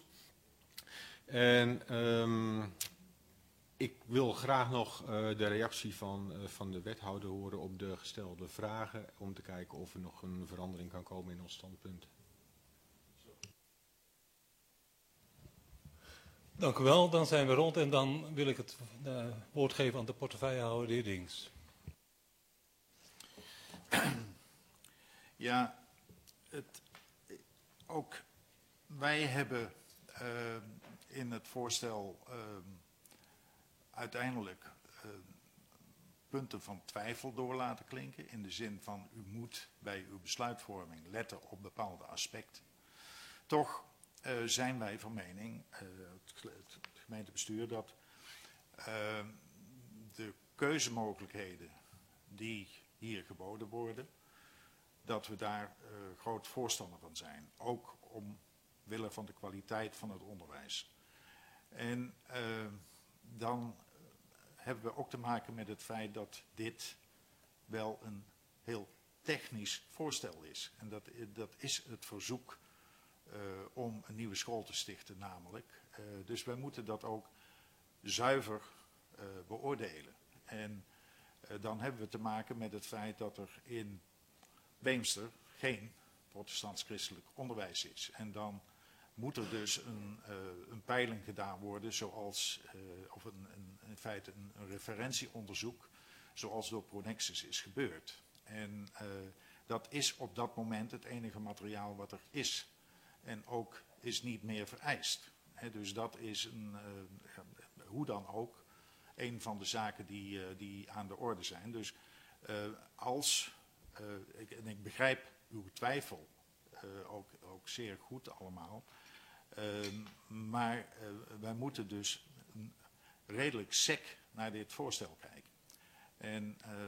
En um, ik wil graag nog uh, de reactie van, uh, van de wethouder horen op de gestelde vragen, om te kijken of er nog een verandering kan komen in ons standpunt. Dank u wel, dan zijn we rond en dan wil ik het uh, woord geven aan de portefeuillehouder, de heer Dings. Ja, het, ook wij hebben uh, in het voorstel uh, uiteindelijk uh, punten van twijfel door laten klinken. In de zin van u moet bij uw besluitvorming letten op bepaalde aspecten. Toch uh, zijn wij van mening, uh, het, het gemeentebestuur, dat uh, de keuzemogelijkheden die hier geboden worden, dat we daar uh, groot voorstander van zijn. Ook omwille van de kwaliteit van het onderwijs. En uh, dan hebben we ook te maken met het feit dat dit wel een heel technisch voorstel is. En dat, dat is het verzoek uh, om een nieuwe school te stichten namelijk. Uh, dus wij moeten dat ook zuiver uh, beoordelen. En uh, dan hebben we te maken met het feit dat er in Beemster geen protestants-christelijk onderwijs is. En dan moet er dus een, uh, een peiling gedaan worden, zoals, uh, of een, een, in feite een, een referentieonderzoek, zoals door Pronexus is gebeurd. En uh, dat is op dat moment het enige materiaal wat er is. En ook is niet meer vereist. He, dus dat is een, uh, hoe dan ook een van de zaken die, uh, die aan de orde zijn. Dus uh, als, uh, ik, en ik begrijp uw twijfel uh, ook, ook zeer goed allemaal. Uh, maar uh, wij moeten dus redelijk sec naar dit voorstel kijken. En, uh,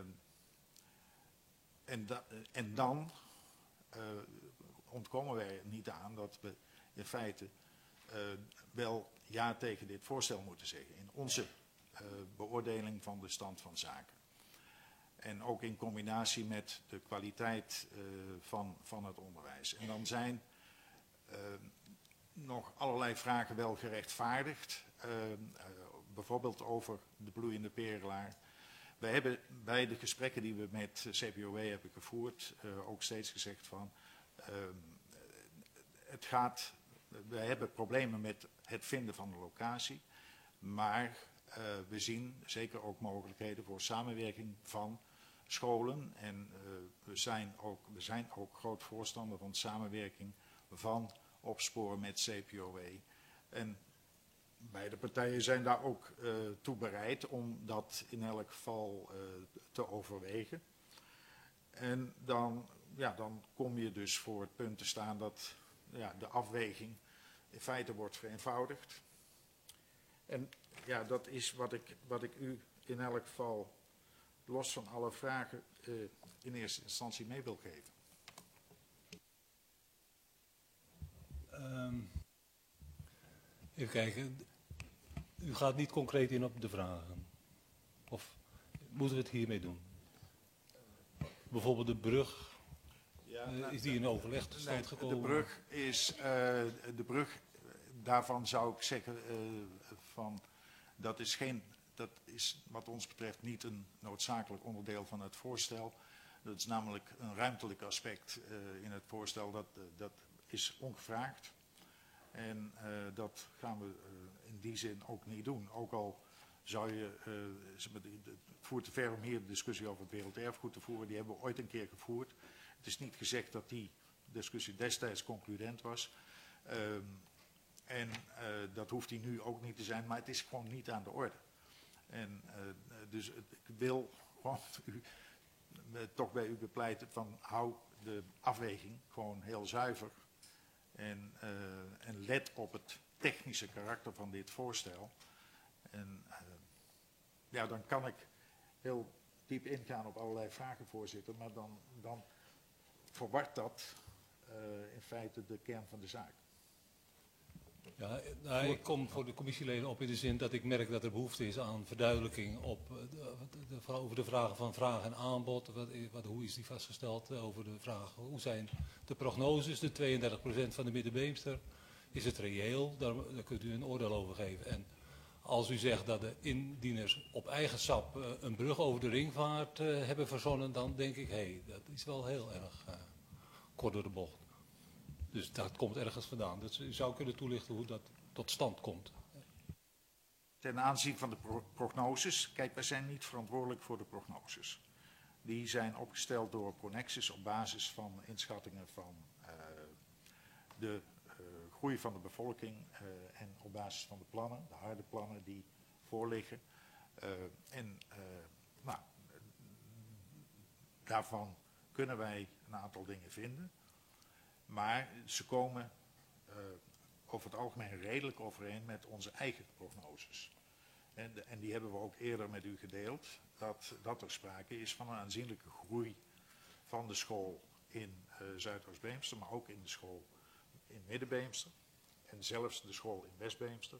en, da, en dan uh, ontkomen wij er niet aan dat we in feite uh, wel ja tegen dit voorstel moeten zeggen. In onze uh, beoordeling van de stand van zaken. En ook in combinatie met de kwaliteit uh, van, van het onderwijs. En dan zijn uh, nog allerlei vragen wel gerechtvaardigd. Uh, uh, bijvoorbeeld over de bloeiende perelaar. Wij hebben bij de gesprekken die we met C P O W hebben gevoerd uh, ook steeds gezegd van uh, het gaat, wij hebben problemen met het vinden van de locatie, maar uh, we zien zeker ook mogelijkheden voor samenwerking van scholen en uh, we, zijn ook, we zijn ook groot voorstander van samenwerking van opsporen met C P O W. En beide partijen zijn daar ook uh, toe bereid om dat in elk geval uh, te overwegen. En dan, ja, dan kom je dus voor het punt te staan dat ja, de afweging in feite wordt vereenvoudigd. En ja, dat is wat ik, wat ik u in elk geval, los van alle vragen, uh, in eerste instantie mee wil geven. Um, even kijken. U gaat niet concreet in op de vragen. Of moeten we het hiermee doen? Bijvoorbeeld de brug. Ja, uh, is die in overleg tot stand gekomen? De brug is, uh, de brug, daarvan zou ik zeggen, uh, van, dat is geen, dat is wat ons betreft niet een noodzakelijk onderdeel van het voorstel. Dat is namelijk een ruimtelijk aspect uh, in het voorstel, dat, uh, dat is ongevraagd. En uh, dat gaan we uh, in die zin ook niet doen. Ook al zou je, uh, het voert te ver om hier de discussie over het werelderfgoed te voeren. Die hebben we ooit een keer gevoerd. Het is niet gezegd dat die discussie destijds concludent was. Um, en uh, dat hoeft die nu ook niet te zijn, maar het is gewoon niet aan de orde. En uh, dus ik wil gewoon u, uh, toch bij u bepleiten van hou de afweging gewoon heel zuiver. En, uh, en let op het technische karakter van dit voorstel. En uh, ja, dan kan ik heel diep ingaan op allerlei vragen, voorzitter. Maar dan, dan verwart dat uh, in feite de kern van de zaak. Ja, nou, ik kom voor de commissieleden op in de zin dat ik merk dat er behoefte is aan verduidelijking op de, de, de, over de vragen van vraag en aanbod. Wat, wat, hoe is die vastgesteld? Over de vraag hoe zijn de prognoses, de tweeëndertig procent van de Middenbeemster. Is het reëel? Daar, daar kunt u een oordeel over geven. En als u zegt dat de indieners op eigen sap uh, een brug over de ringvaart uh, hebben verzonnen, dan denk ik, hé, hey, dat is wel heel erg uh, kort door de bocht. Dus dat komt ergens vandaan. Dus u zou kunnen toelichten hoe dat tot stand komt. Ten aanzien van de pro prognoses, kijk, wij zijn niet verantwoordelijk voor de prognoses. Die zijn opgesteld door Pronexus op basis van inschattingen van uh, de uh, groei van de bevolking uh, en op basis van de plannen, de harde plannen die voorliggen. Uh, en uh, nou, daarvan kunnen wij een aantal dingen vinden. Maar ze komen uh, over het algemeen redelijk overeen met onze eigen prognoses. En, de, en die hebben we ook eerder met u gedeeld. Dat, dat er sprake is van een aanzienlijke groei van de school in uh, Zuidoost-Beemster. Maar ook in de school in Midden-Beemster. En zelfs de school in West-Beemster.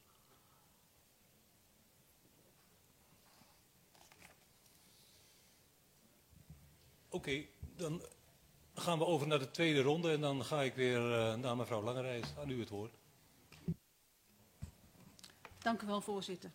Oké, okay, dan gaan we over naar de tweede ronde en dan ga ik weer uh, naar mevrouw Langerijs. Aan u het woord. Dank u wel, voorzitter.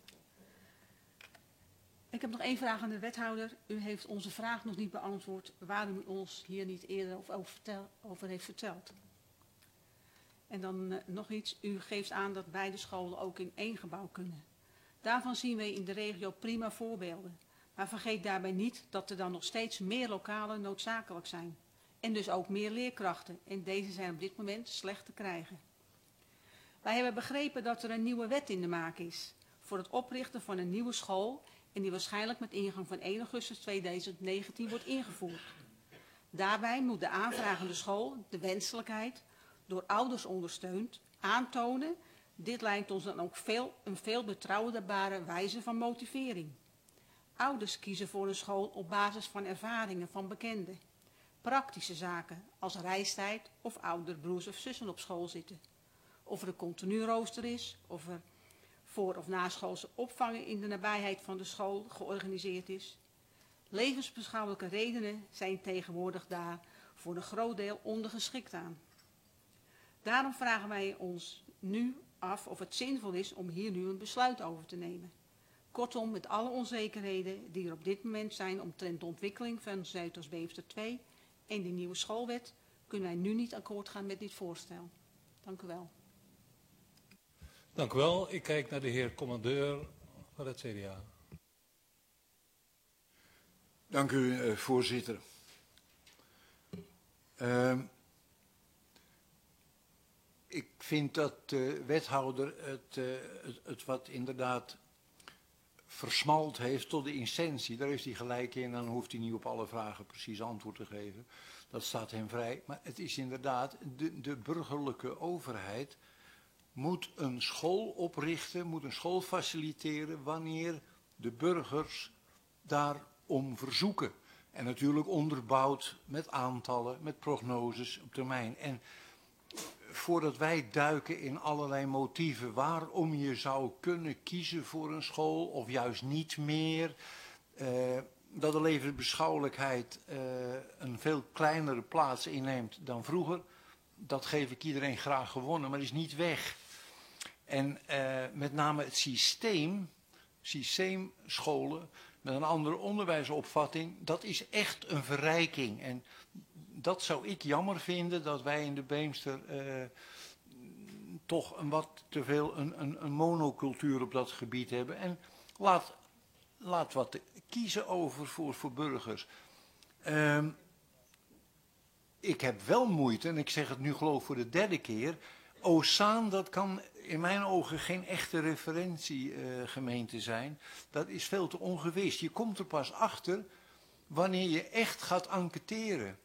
Ik heb nog één vraag aan de wethouder. U heeft onze vraag nog niet beantwoord waarom u ons hier niet eerder over, vertel, over heeft verteld. En dan uh, nog iets. U geeft aan dat beide scholen ook in één gebouw kunnen. Daarvan zien wij in de regio prima voorbeelden. Maar vergeet daarbij niet dat er dan nog steeds meer lokalen noodzakelijk zijn. En dus ook meer leerkrachten. En deze zijn op dit moment slecht te krijgen. Wij hebben begrepen dat er een nieuwe wet in de maak is voor het oprichten van een nieuwe school en die waarschijnlijk met ingang van één augustus tweeduizend negentien wordt ingevoerd. Daarbij moet de aanvragende school de wenselijkheid, door ouders ondersteund, aantonen. Dit lijkt ons dan ook veel, een veel betrouwbare wijze van motivering. Ouders kiezen voor een school op basis van ervaringen van bekenden. Praktische zaken als reistijd of ouderbroers of zussen op school zitten. Of er een continu rooster is, of er voor- of naschoolse opvang in de nabijheid van de school georganiseerd is. Levensbeschouwelijke redenen zijn tegenwoordig daar voor een groot deel ondergeschikt aan. Daarom vragen wij ons nu af of het zinvol is om hier nu een besluit over te nemen. Kortom, met alle onzekerheden die er op dit moment zijn omtrent de ontwikkeling van Zuidoost-Beemster twee en de nieuwe schoolwet, kunnen wij nu niet akkoord gaan met dit voorstel. Dank u wel. Dank u wel. Ik kijk naar de heer commandeur van het C D A. Dank u, uh, voorzitter. Uh, ik vind dat de wethouder het, uh, het, het wat inderdaad versmalt heeft tot de essentie. Daar heeft hij gelijk in, dan hoeft hij niet op alle vragen precies antwoord te geven. Dat staat hem vrij. Maar het is inderdaad, de, de burgerlijke overheid moet een school oprichten, moet een school faciliteren wanneer de burgers daarom verzoeken. En natuurlijk onderbouwd met aantallen, met prognoses op termijn. En voordat wij duiken in allerlei motieven waarom je zou kunnen kiezen voor een school of juist niet meer, uh, dat de levensbeschouwelijkheid uh, een veel kleinere plaats inneemt dan vroeger, dat geef ik iedereen graag gewonnen, maar is niet weg. En uh, met name het systeem, systeemscholen met een andere onderwijsopvatting, dat is echt een verrijking. En dat zou ik jammer vinden, dat wij in de Beemster uh, toch een wat te veel een, een, een monocultuur op dat gebied hebben. En laat, laat wat kiezen over voor, voor burgers. Uh, ik heb wel moeite, en ik zeg het nu geloof voor de derde keer, Ozaan, dat kan in mijn ogen geen echte referentiegemeente uh, zijn. Dat is veel te ongewis. Je komt er pas achter wanneer je echt gaat enquêteren.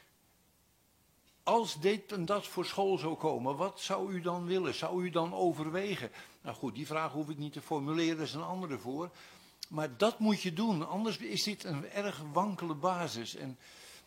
Als dit en dat voor school zou komen, wat zou u dan willen? Zou u dan overwegen? Nou goed, die vraag hoef ik niet te formuleren, er is een andere voor. Maar dat moet je doen, anders is dit een erg wankele basis. En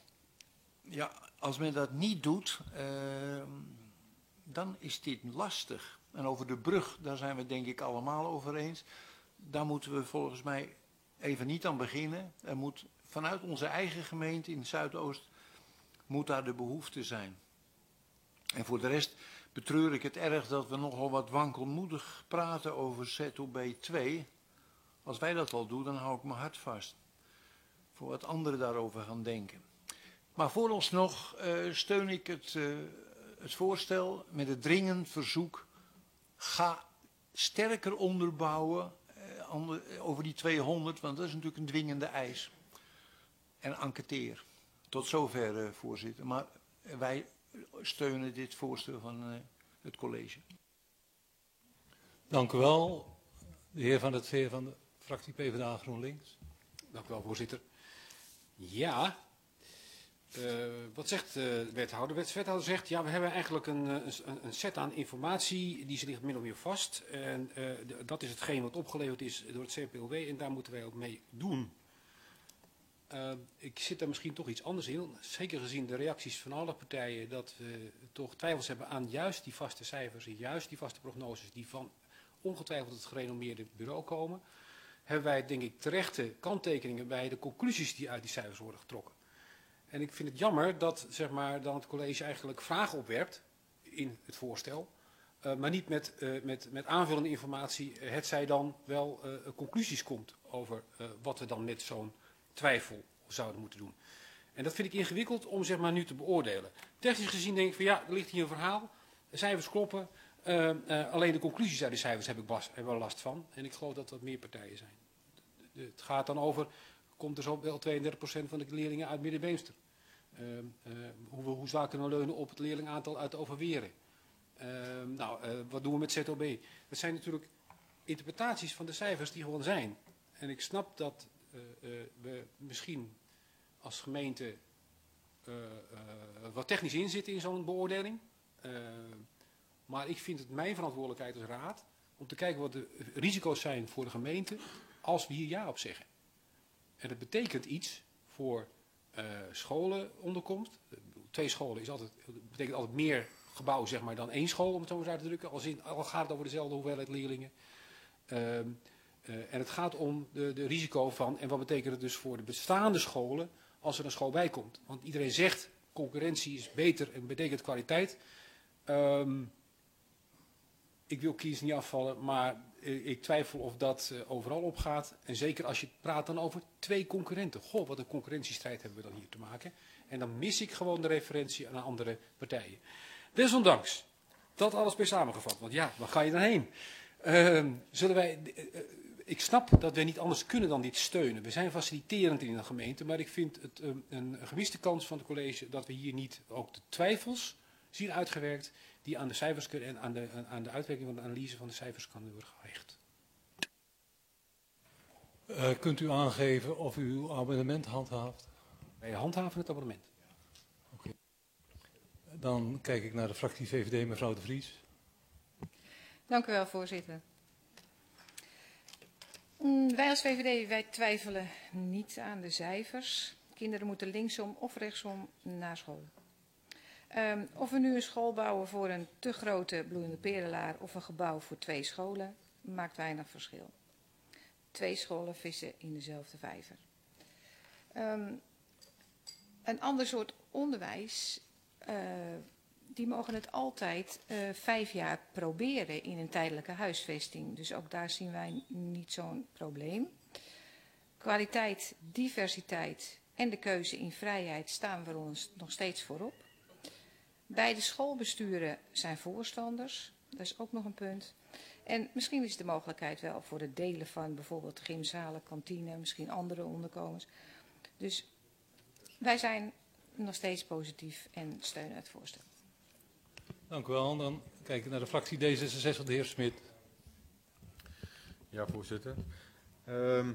ja, als men dat niet doet, uh, dan is dit lastig. En over de brug, daar zijn we denk ik allemaal over eens. Daar moeten we volgens mij even niet aan beginnen. Er moet vanuit onze eigen gemeente in Zuidoost moet daar de behoefte zijn. En voor de rest betreur ik het erg dat we nogal wat wankelmoedig praten over Z O B twee. Als wij dat wel doen, dan hou ik mijn hart vast. Voor wat anderen daarover gaan denken. Maar vooralsnog uh, steun ik het, uh, het voorstel met het dringend verzoek. Ga sterker onderbouwen uh, ander, over die tweehonderd, want dat is natuurlijk een dwingende eis. En enquêteer. Tot zover, uh, voorzitter. Maar wij steunen dit voorstel van uh, het college. Dank u wel. De heer van het van de fractie PvdA GroenLinks. Dank u wel, voorzitter. Ja, uh, wat zegt de wethouder? De wethouder zegt, ja, we hebben eigenlijk een, een, een set aan informatie, die ligt min of meer vast. En uh, dat is hetgeen wat opgeleverd is door het C P O W en daar moeten wij ook mee doen. Uh, ik zit daar misschien toch iets anders in, zeker gezien de reacties van alle partijen, dat we toch twijfels hebben aan juist die vaste cijfers en juist die vaste prognoses die van ongetwijfeld het gerenommeerde bureau komen, hebben wij denk ik terechte kanttekeningen bij de conclusies die uit die cijfers worden getrokken. En ik vind het jammer dat zeg maar, dan het college eigenlijk vragen opwerpt in het voorstel, uh, maar niet met, uh, met, met aanvullende informatie, uh, het zij dan wel uh, conclusies komt over uh, wat we dan met zo'n twijfel zouden moeten doen. En dat vind ik ingewikkeld om zeg maar nu te beoordelen. Technisch gezien denk ik van ja, er ligt hier een verhaal, de cijfers kloppen, uh, uh, alleen de conclusies uit de cijfers heb ik, bas, heb ik wel last van. En ik geloof dat dat meer partijen zijn. De, de, het gaat dan over komt er zo wel tweeëndertig procent van de leerlingen uit Midden-Beemster. Uh, uh, hoe, we, hoe zwaar kunnen we leunen op het leerlingaantal uit Overweren? Uh, nou, uh, wat doen we met Z O B? Dat zijn natuurlijk interpretaties van de cijfers die gewoon zijn. En ik snap dat uh, uh, we misschien als gemeente uh, uh, wat technisch inzitten in zo'n beoordeling. Uh, maar ik vind het mijn verantwoordelijkheid als raad om te kijken wat de risico's zijn voor de gemeente als we hier ja op zeggen. En dat betekent iets voor uh, scholenonderkomst. Twee scholen is altijd, betekent altijd meer gebouw zeg maar, dan één school, om het zo eens uit te drukken. Al, in, al gaat het over dezelfde hoeveelheid leerlingen. Uh, uh, en het gaat om de, de risico van, en wat betekent het dus voor de bestaande scholen als er een school bij komt. Want iedereen zegt concurrentie is beter en betekent kwaliteit. Um, ik wil Kies niet afvallen, maar uh, ik twijfel of dat uh, overal opgaat. En zeker als je praat dan over twee concurrenten. Goh, wat een concurrentiestrijd hebben we dan hier te maken. En dan mis ik gewoon de referentie aan andere partijen. Desondanks, dat alles bij samengevat. Want ja, waar ga je dan heen? Uh, zullen wij, uh, ik snap dat wij niet anders kunnen dan dit steunen. We zijn faciliterend in de gemeente, maar ik vind het uh, een gemiste kans van het college dat we hier niet ook de twijfels zien uitgewerkt die aan de cijfers kunnen en aan de, aan de uitwerking van de analyse van de cijfers kan worden gehecht. Uh, kunt u aangeven of u uw abonnement handhaaft? Wij handhaven het abonnement. Okay. Dan kijk ik naar de fractie V V D, mevrouw De Vries. Dank u wel, voorzitter. Mm, wij als V V D, wij twijfelen niet aan de cijfers. Kinderen moeten linksom of rechtsom naar school. Um, of we nu een school bouwen voor een te grote Bloeiende Perelaar of een gebouw voor twee scholen, maakt weinig verschil. Twee scholen vissen in dezelfde vijver. Um, een ander soort onderwijs, uh, die mogen het altijd uh, vijf jaar proberen in een tijdelijke huisvesting. Dus ook daar zien wij niet zo'n probleem. Kwaliteit, diversiteit en de keuze in vrijheid staan voor ons nog steeds voorop. Beide schoolbesturen zijn voorstanders, dat is ook nog een punt. En misschien is de mogelijkheid wel voor het delen van bijvoorbeeld gymzalen, kantine, misschien andere onderkomens. Dus wij zijn nog steeds positief en steunen het voorstel. Dank u wel. Dan kijk ik naar de fractie D zesenzestig, de heer Smit. Ja, voorzitter. Um,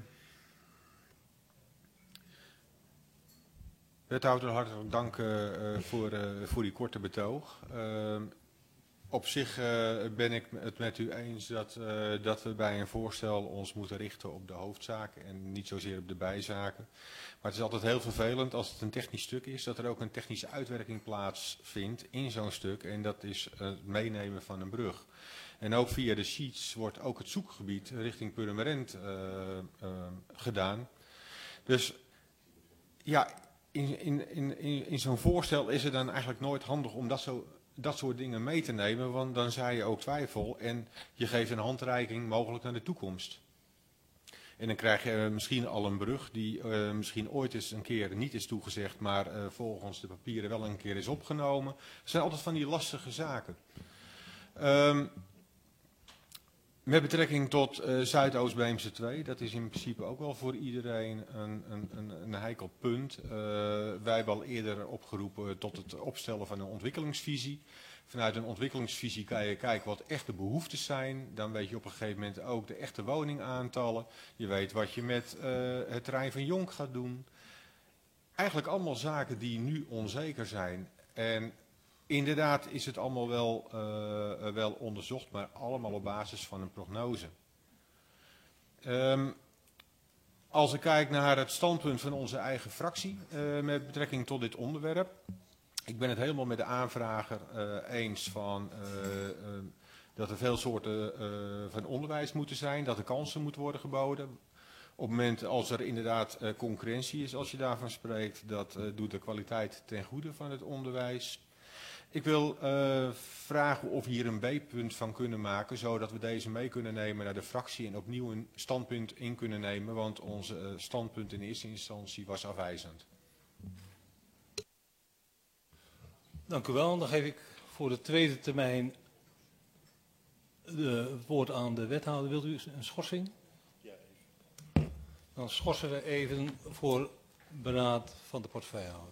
Wethouder, hartelijk dank uh, voor, uh, voor die korte betoog. Uh, op zich uh, ben ik het met u eens dat, uh, dat we bij een voorstel ons moeten richten op de hoofdzaken en niet zozeer op de bijzaken. Maar het is altijd heel vervelend als het een technisch stuk is, dat er ook een technische uitwerking plaatsvindt in zo'n stuk. En dat is het meenemen van een brug. En ook via de sheets wordt ook het zoekgebied richting Purmerend uh, uh, gedaan. Dus ja... In, in, in, in zo'n voorstel is het dan eigenlijk nooit handig om dat, zo, dat soort dingen mee te nemen, want dan zaai je ook twijfel en je geeft een handreiking mogelijk naar de toekomst. En dan krijg je misschien al een brug die uh, misschien ooit eens een keer niet is toegezegd, maar uh, volgens de papieren wel een keer is opgenomen. Het zijn altijd van die lastige zaken. Um, Met betrekking tot uh, Zuidoost-Beemse twee, dat is in principe ook wel voor iedereen een, een, een, een heikel punt. Uh, wij hebben al eerder opgeroepen tot het opstellen van een ontwikkelingsvisie. Vanuit een ontwikkelingsvisie kan je kijken wat echte behoeftes zijn. Dan weet je op een gegeven moment ook de echte woningaantallen. Je weet wat je met uh, het terrein van Jonk gaat doen. Eigenlijk allemaal zaken die nu onzeker zijn. En inderdaad is het allemaal wel, uh, wel onderzocht, maar allemaal op basis van een prognose. Um, als ik kijk naar het standpunt van onze eigen fractie uh, met betrekking tot dit onderwerp. Ik ben het helemaal met de aanvrager uh, eens van, uh, uh, dat er veel soorten uh, van onderwijs moeten zijn, dat er kansen moeten worden geboden. Op het moment als er inderdaad uh, concurrentie is, als je daarvan spreekt, dat uh, doet de kwaliteit ten goede van het onderwijs. Ik wil uh, vragen of we hier een B-punt van kunnen maken, zodat we deze mee kunnen nemen naar de fractie en opnieuw een standpunt in kunnen nemen, want onze uh, standpunt in eerste instantie was afwijzend. Dank u wel. Dan geef ik voor de tweede termijn de, het woord aan de wethouder. Wilt u een schorsing? Ja, even. Dan schorsen we even voor beraad van de portefeuillehouder.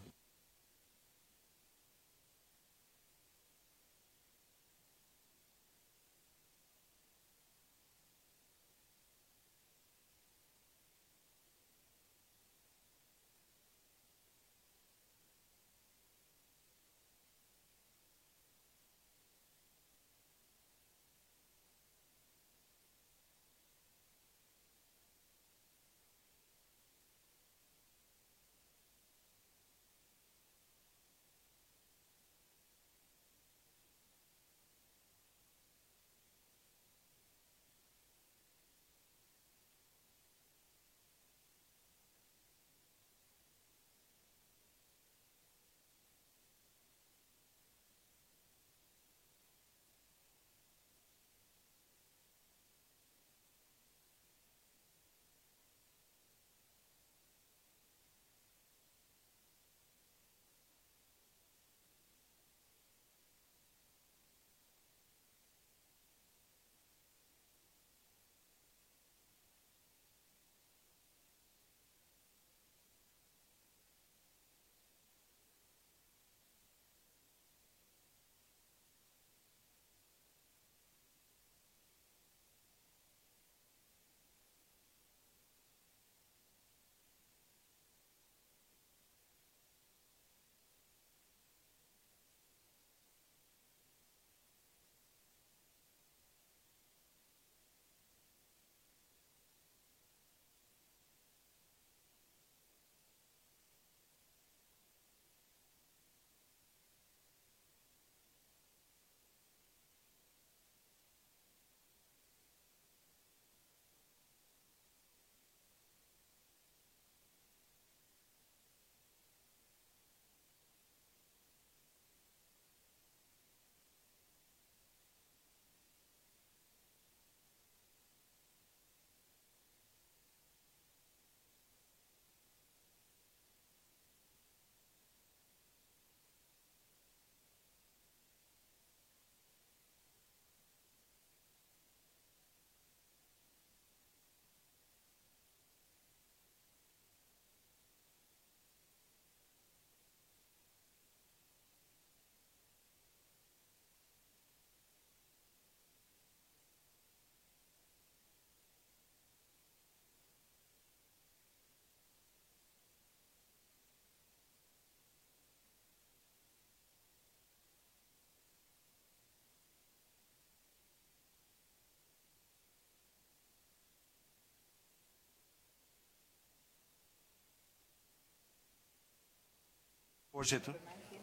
Voorzitter.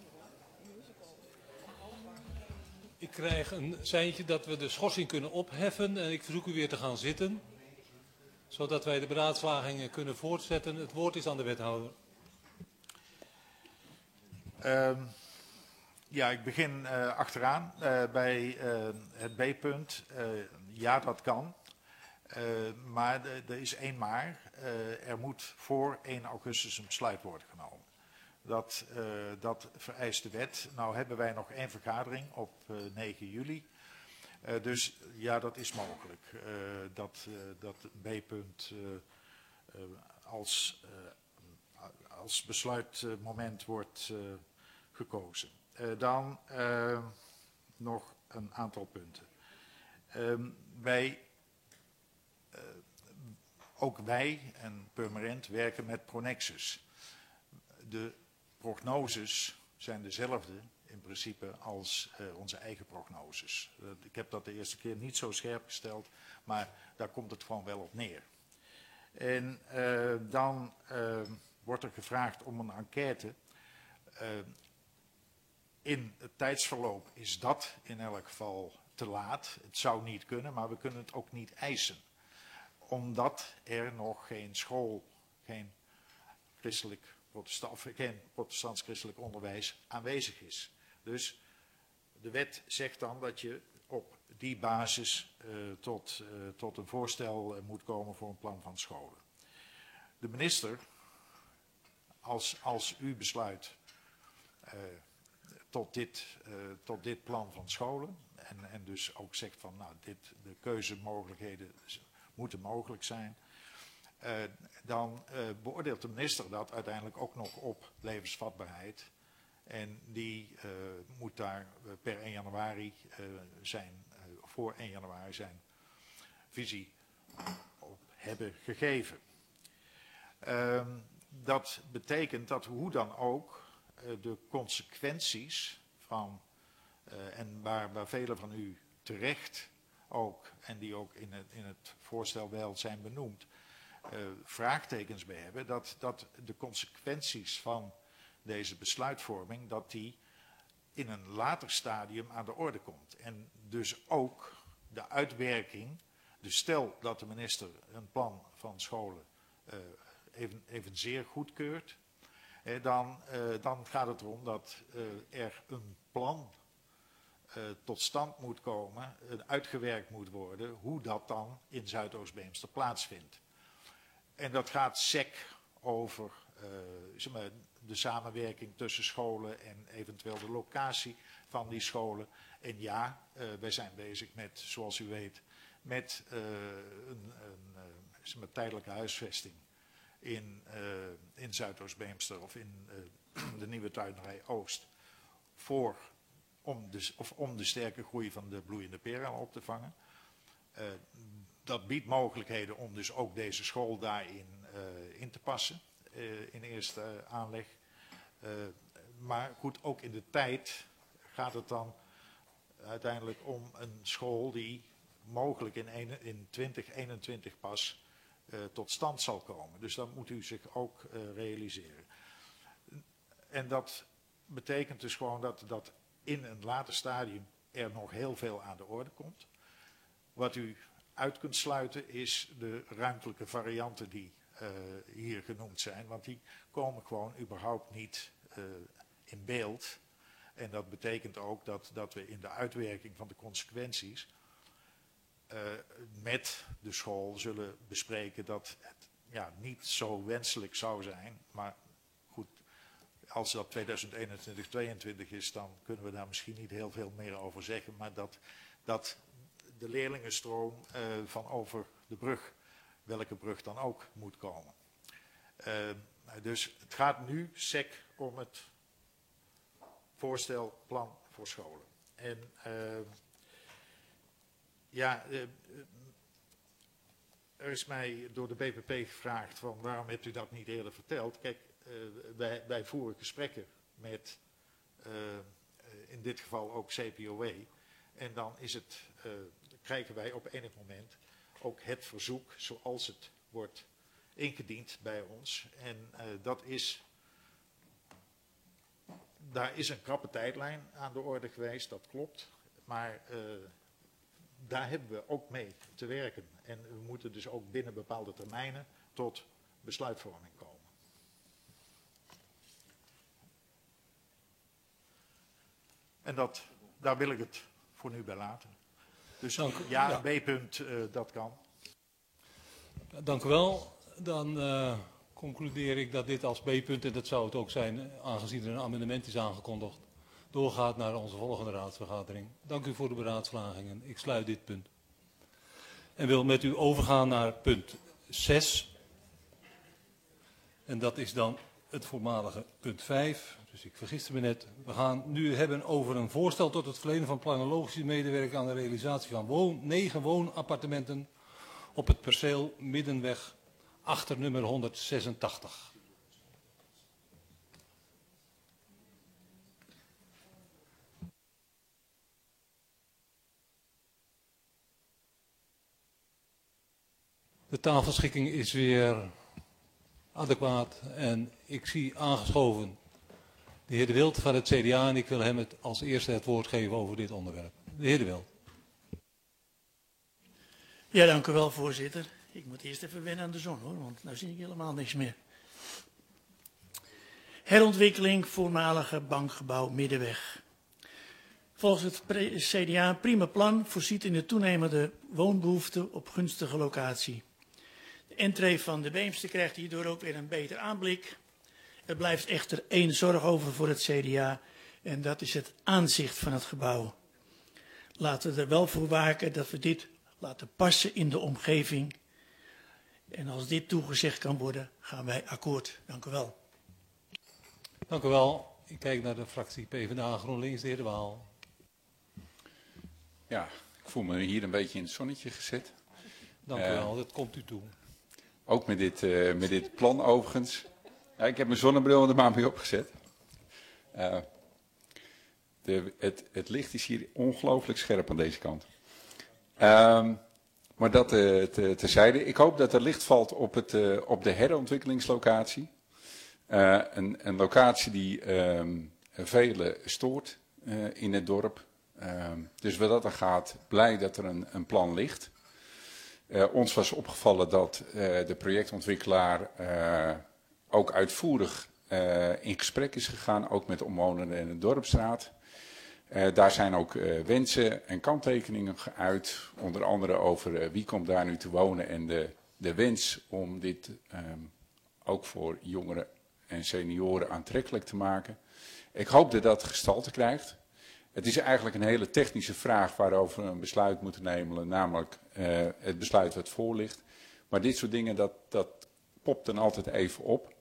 Ik krijg een seintje dat we de schorsing kunnen opheffen en ik verzoek u weer te gaan zitten, zodat wij de beraadslagingen kunnen voortzetten. Het woord is aan de wethouder. Uh, ja, ik begin uh, achteraan uh, bij uh, het B-punt. Uh, ja, dat kan. Uh, maar er is één maar. Uh, er moet voor één augustus een besluit worden genomen. Dat, uh, dat vereist de wet. Nou hebben wij nog één vergadering op uh, negen juli. Uh, dus ja, dat is mogelijk. Uh, dat uh, dat B-punt uh, uh, als, uh, als besluitmoment wordt uh, gekozen. Uh, dan uh, nog een aantal punten. Uh, wij, uh, ook wij en Purmerend werken met Pronexus. De prognoses zijn dezelfde in principe als uh, onze eigen prognoses. Uh, ik heb dat de eerste keer niet zo scherp gesteld, maar daar komt het gewoon wel op neer. En uh, dan uh, wordt er gevraagd om een enquête. Uh, in het tijdsverloop is dat in elk geval te laat. Het zou niet kunnen, maar we kunnen het ook niet eisen. Omdat er nog geen school, geen christelijk Protestant, geen protestants-christelijk onderwijs aanwezig is. Dus de wet zegt dan dat je op die basis uh, tot, uh, tot een voorstel uh, moet komen voor een plan van scholen. De minister, als, als u besluit uh, tot, dit, uh, tot dit plan van scholen en, en dus ook zegt van nou, dit, de keuzemogelijkheden moeten mogelijk zijn, uh, dan uh, beoordeelt de minister dat uiteindelijk ook nog op levensvatbaarheid. En die uh, moet daar uh, per één januari uh, zijn, uh, voor één januari zijn visie op hebben gegeven. Uh, dat betekent dat hoe dan ook uh, de consequenties van, uh, en waar, waar velen van u terecht ook, en die ook in het, in het voorstel wel zijn benoemd, uh, vraagtekens bij hebben, dat, dat de consequenties van deze besluitvorming, dat die in een later stadium aan de orde komt. En dus ook de uitwerking, dus stel dat de minister een plan van scholen uh, even, evenzeer goedkeurt, eh, dan, uh, dan gaat het erom dat uh, er een plan uh, tot stand moet komen, uh, uitgewerkt moet worden, hoe dat dan in Zuidoost-Beemster plaatsvindt. En dat gaat sec over uh, zeg maar, de samenwerking tussen scholen en eventueel de locatie van die scholen. En ja, uh, wij zijn bezig met, zoals u weet, met uh, een, een uh, zeg maar, tijdelijke huisvesting in, uh, in Zuidoost-Beemster of in uh, de Nieuwe Tuinerij Oost. Voor, om, de, of om de sterke groei van de bloeiende pera op te vangen. Uh, dat biedt mogelijkheden om dus ook deze school daarin uh, in te passen. Uh, in eerste uh, aanleg. Uh, maar goed, ook in de tijd gaat het dan uiteindelijk om een school die mogelijk in, een, in twintig eenentwintig pas uh, tot stand zal komen. Dus dat moet u zich ook uh, realiseren. En dat betekent dus gewoon dat, dat in een later stadium er nog heel veel aan de orde komt. Wat u uit kunt sluiten is de ruimtelijke varianten die uh, hier genoemd zijn. Want die komen gewoon überhaupt niet uh, in beeld. En dat betekent ook dat, dat we in de uitwerking van de consequenties uh, met de school zullen bespreken dat het ja, niet zo wenselijk zou zijn. Maar goed, als dat tweeduizend eenentwintig tweeëntwintig is, dan kunnen we daar misschien niet heel veel meer over zeggen. Maar dat, dat de leerlingenstroom uh, van over de brug, welke brug dan ook, moet komen. Uh, dus het gaat nu sec om het voorstel plan voor scholen. En uh, ja, uh, er is mij door de B P P gevraagd van waarom hebt u dat niet eerder verteld. Kijk, uh, wij, wij voeren gesprekken met uh, in dit geval ook C P O W. En dan is het, uh, krijgen wij op enig moment ook het verzoek zoals het wordt ingediend bij ons. En uh, dat is, daar is een krappe tijdlijn aan de orde geweest, dat klopt. Maar uh, daar hebben we ook mee te werken. En we moeten dus ook binnen bepaalde termijnen tot besluitvorming komen. En dat, daar wil ik het voor nu bij laten. Dus Dank, ja, ja. B-punt, uh, dat kan. Dank u wel. Dan uh, concludeer ik dat dit als B-punt, en dat zou het ook zijn, aangezien er een amendement is aangekondigd, doorgaat naar onze volgende raadsvergadering. Dank u voor de beraadslagingen. Ik sluit dit punt. En wil met u overgaan naar punt zes. En dat is dan het voormalige punt vijf. Dus ik vergiste me net. We gaan nu hebben over een voorstel tot het verlenen van planologische medewerking aan de realisatie van woon, negen woonappartementen op het perceel Middenweg achter nummer honderdzesentachtig. De tafelschikking is weer adequaat en ik zie aangeschoven de heer De Wild van het C D A en ik wil hem het als eerste het woord geven over dit onderwerp. De heer De Wild. Ja, dank u wel, voorzitter. Ik moet eerst even wennen aan de zon, hoor, want nu zie ik helemaal niks meer. Herontwikkeling voormalige bankgebouw Middenweg. Volgens het C D A een prima plan voorziet in de toenemende woonbehoefte op gunstige locatie. De entree van de Beemster krijgt hierdoor ook weer een beter aanblik. Er blijft echter één zorg over voor het C D A en dat is het aanzicht van het gebouw. Laten we er wel voor waken dat we dit laten passen in de omgeving. En als dit toegezegd kan worden, gaan wij akkoord. Dank u wel. Dank u wel. Ik kijk naar de fractie PvdA GroenLinks, de heer De Waal. Ja, ik voel me hier een beetje in het zonnetje gezet. Dank u Uh, wel, dat komt u toe. Ook met dit, uh, met dit plan overigens. Ja, ik heb mijn zonnebril er maar mee opgezet. Uh, de, het, het licht is hier ongelooflijk scherp aan deze kant. Uh, maar dat uh, te, terzijde. Ik hoop dat er licht valt op, het, uh, op de herontwikkelingslocatie. Uh, een, een locatie die uh, velen stoort uh, in het dorp. Uh, dus wat dat er gaat, blij dat er een, een plan ligt. Uh, ons was opgevallen dat uh, de projectontwikkelaar uh, ook uitvoerig uh, in gesprek is gegaan, ook met de omwonenden in de dorpsraad. Uh, daar zijn ook uh, wensen en kanttekeningen geuit, onder andere over uh, wie komt daar nu te wonen en de, de wens om dit um, ook voor jongeren en senioren aantrekkelijk te maken. Ik hoop dat dat gestalte krijgt. Het is eigenlijk een hele technische vraag waarover we een besluit moeten nemen, namelijk uh, het besluit wat voor ligt. Maar dit soort dingen, dat, dat popt dan altijd even op.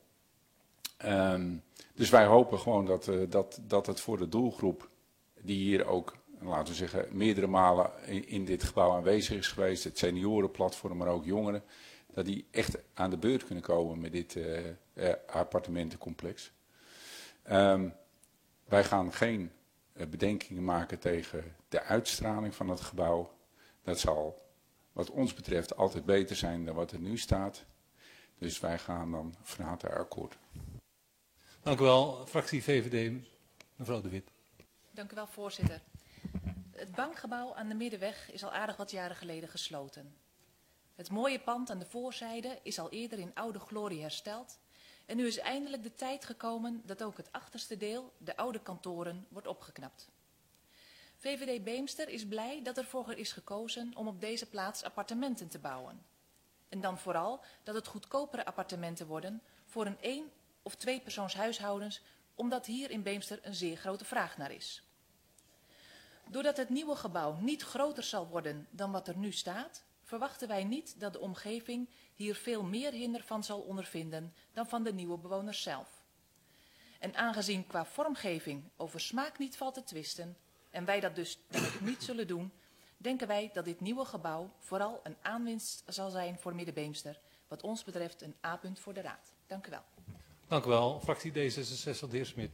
Um, dus wij hopen gewoon dat, uh, dat, dat het voor de doelgroep, die hier ook, laten we zeggen, meerdere malen in, in dit gebouw aanwezig is geweest, het seniorenplatform, maar ook jongeren, dat die echt aan de beurt kunnen komen met dit uh, uh, appartementencomplex. Um, wij gaan geen bedenkingen maken tegen de uitstraling van het gebouw. Dat zal wat ons betreft altijd beter zijn dan wat er nu staat. Dus wij gaan dan van harte akkoord. Dank u wel. Fractie V V D, mevrouw De Wit. Dank u wel, voorzitter. Het bankgebouw aan de Middenweg is al aardig wat jaren geleden gesloten. Het mooie pand aan de voorzijde is al eerder in oude glorie hersteld. En nu is eindelijk de tijd gekomen dat ook het achterste deel, de oude kantoren, wordt opgeknapt. V V D Beemster is blij dat er voor is gekozen om op deze plaats appartementen te bouwen. En dan vooral dat het goedkopere appartementen worden voor een één- of tweepersoonshuishoudens, omdat hier in Beemster een zeer grote vraag naar is. Doordat het nieuwe gebouw niet groter zal worden dan wat er nu staat, verwachten wij niet dat de omgeving hier veel meer hinder van zal ondervinden dan van de nieuwe bewoners zelf. En aangezien qua vormgeving over smaak niet valt te twisten, en wij dat dus dan ook niet zullen doen, denken wij dat dit nieuwe gebouw vooral een aanwinst zal zijn voor Middenbeemster, wat ons betreft een A-punt voor de Raad. Dank u wel. Dank u wel. Fractie D zesenzestig, de heer Smit.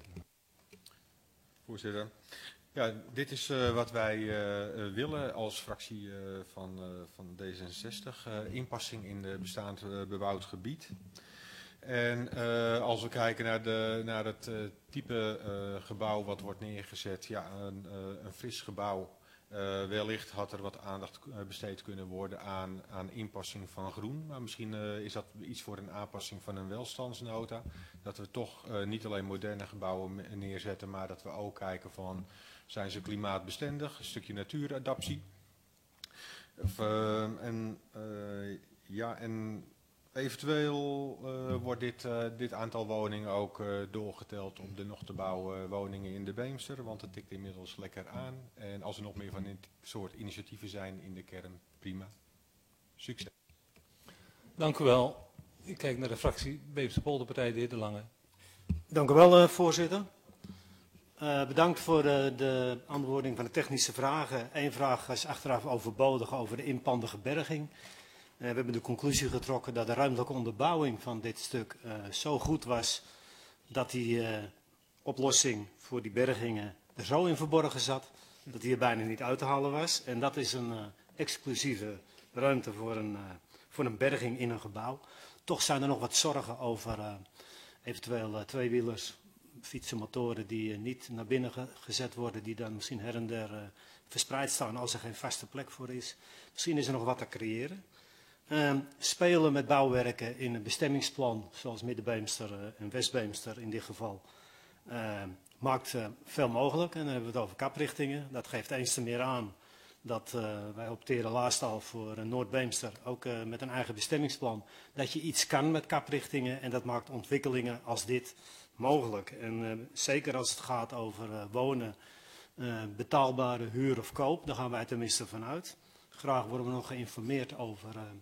Voorzitter. Ja, dit is uh, wat wij uh, willen als fractie uh, van, uh, van D zesenzestig. Uh, inpassing in de bestaand uh, bebouwd gebied. En uh, als we kijken naar, de, naar het uh, type uh, gebouw wat wordt neergezet, ja, een, uh, een fris gebouw. Uh, wellicht had er wat aandacht besteed kunnen worden aan, aan inpassing van groen. Maar misschien uh, is dat iets voor een aanpassing van een welstandsnota. Dat we toch uh, niet alleen moderne gebouwen neerzetten, maar dat we ook kijken van, zijn ze klimaatbestendig, een stukje natuuradaptie. Of, uh, en, uh, ja, en eventueel uh, wordt dit, uh, dit aantal woningen ook uh, doorgeteld op de nog te bouwen woningen in de Beemster, want het tikt inmiddels lekker aan. En als er nog meer van dit soort initiatieven zijn in de kern, prima. Succes. Dank u wel. Ik kijk naar de fractie Beemster Polderpartij, de heer De Lange. Dank u wel, uh, voorzitter. Uh, bedankt voor de, de antwoording van de technische vragen. Eén vraag is achteraf overbodig over de inpandige berging. Uh, we hebben de conclusie getrokken dat de ruimtelijke onderbouwing van dit stuk uh, zo goed was dat die uh, oplossing voor die bergingen er zo in verborgen zat dat die er bijna niet uit te halen was. En dat is een uh, exclusieve ruimte voor een, uh, voor een berging in een gebouw. Toch zijn er nog wat zorgen over uh, eventueel uh, tweewielers, fietsenmotoren die uh, niet naar binnen ge gezet worden, die dan misschien her en der uh, verspreid staan als er geen vaste plek voor is. Misschien is er nog wat te creëren. Uh, spelen met bouwwerken in een bestemmingsplan, zoals Middenbeemster uh, en Westbeemster in dit geval, uh, maakt uh, veel mogelijk. En dan hebben we het over kaprichtingen. Dat geeft eens te meer aan dat uh, wij opteren laatst al voor uh, Noordbeemster, ook uh, met een eigen bestemmingsplan, dat je iets kan met kaprichtingen en dat maakt ontwikkelingen als dit mogelijk. En uh, zeker als het gaat over uh, wonen, uh, betaalbare huur of koop, daar gaan wij tenminste vanuit. Graag worden we nog geïnformeerd over uh,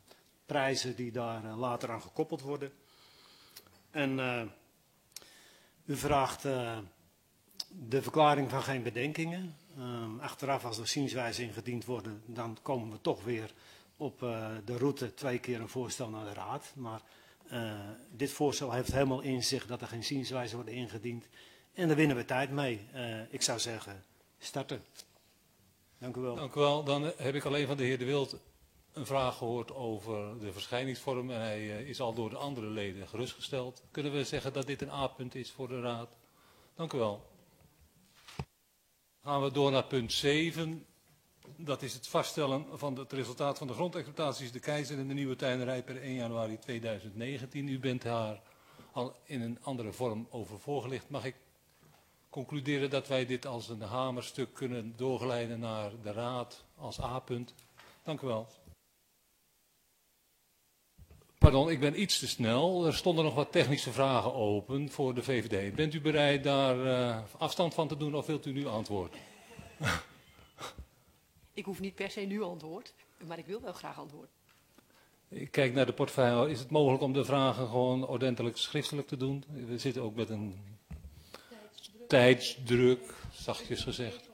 prijzen die daar uh, later aan gekoppeld worden. En uh, u vraagt uh, de verklaring van geen bedenkingen. Uh, achteraf als er zienswijzen ingediend worden, dan komen we toch weer op uh, de route twee keer een voorstel naar de Raad. Maar uh, dit voorstel heeft helemaal in zich dat er geen zienswijzen worden ingediend. En daar winnen we tijd mee. Uh, ik zou zeggen, starten. Dank u wel. Dank u wel. Dan heb ik alleen van de heer De Wild een vraag gehoord over de verschijningsvorm. En hij uh, is al door de andere leden gerustgesteld. Kunnen we zeggen dat dit een A-punt is voor de Raad? Dank u wel. Gaan we door naar punt zeven. Dat is het vaststellen van het resultaat van de grondexploitaties De Keizer en de Nieuwe Tuinerij per één januari tweeduizend negentien. U bent daar al in een andere vorm over voorgelicht. Mag ik concluderen dat wij dit als een hamerstuk kunnen doorgeleiden naar de Raad als A-punt? Dank u wel. Pardon, ik ben iets te snel. Er stonden nog wat technische vragen open voor de V V D. Bent u bereid daar uh, afstand van te doen of wilt u nu antwoord? Ik hoef niet per se nu antwoord, maar ik wil wel graag antwoord. Ik kijk naar de portefeuille. Is het mogelijk om de vragen gewoon ordentelijk schriftelijk te doen? We zitten ook met een tijdsdruk, tijdsdruk zachtjes gezegd.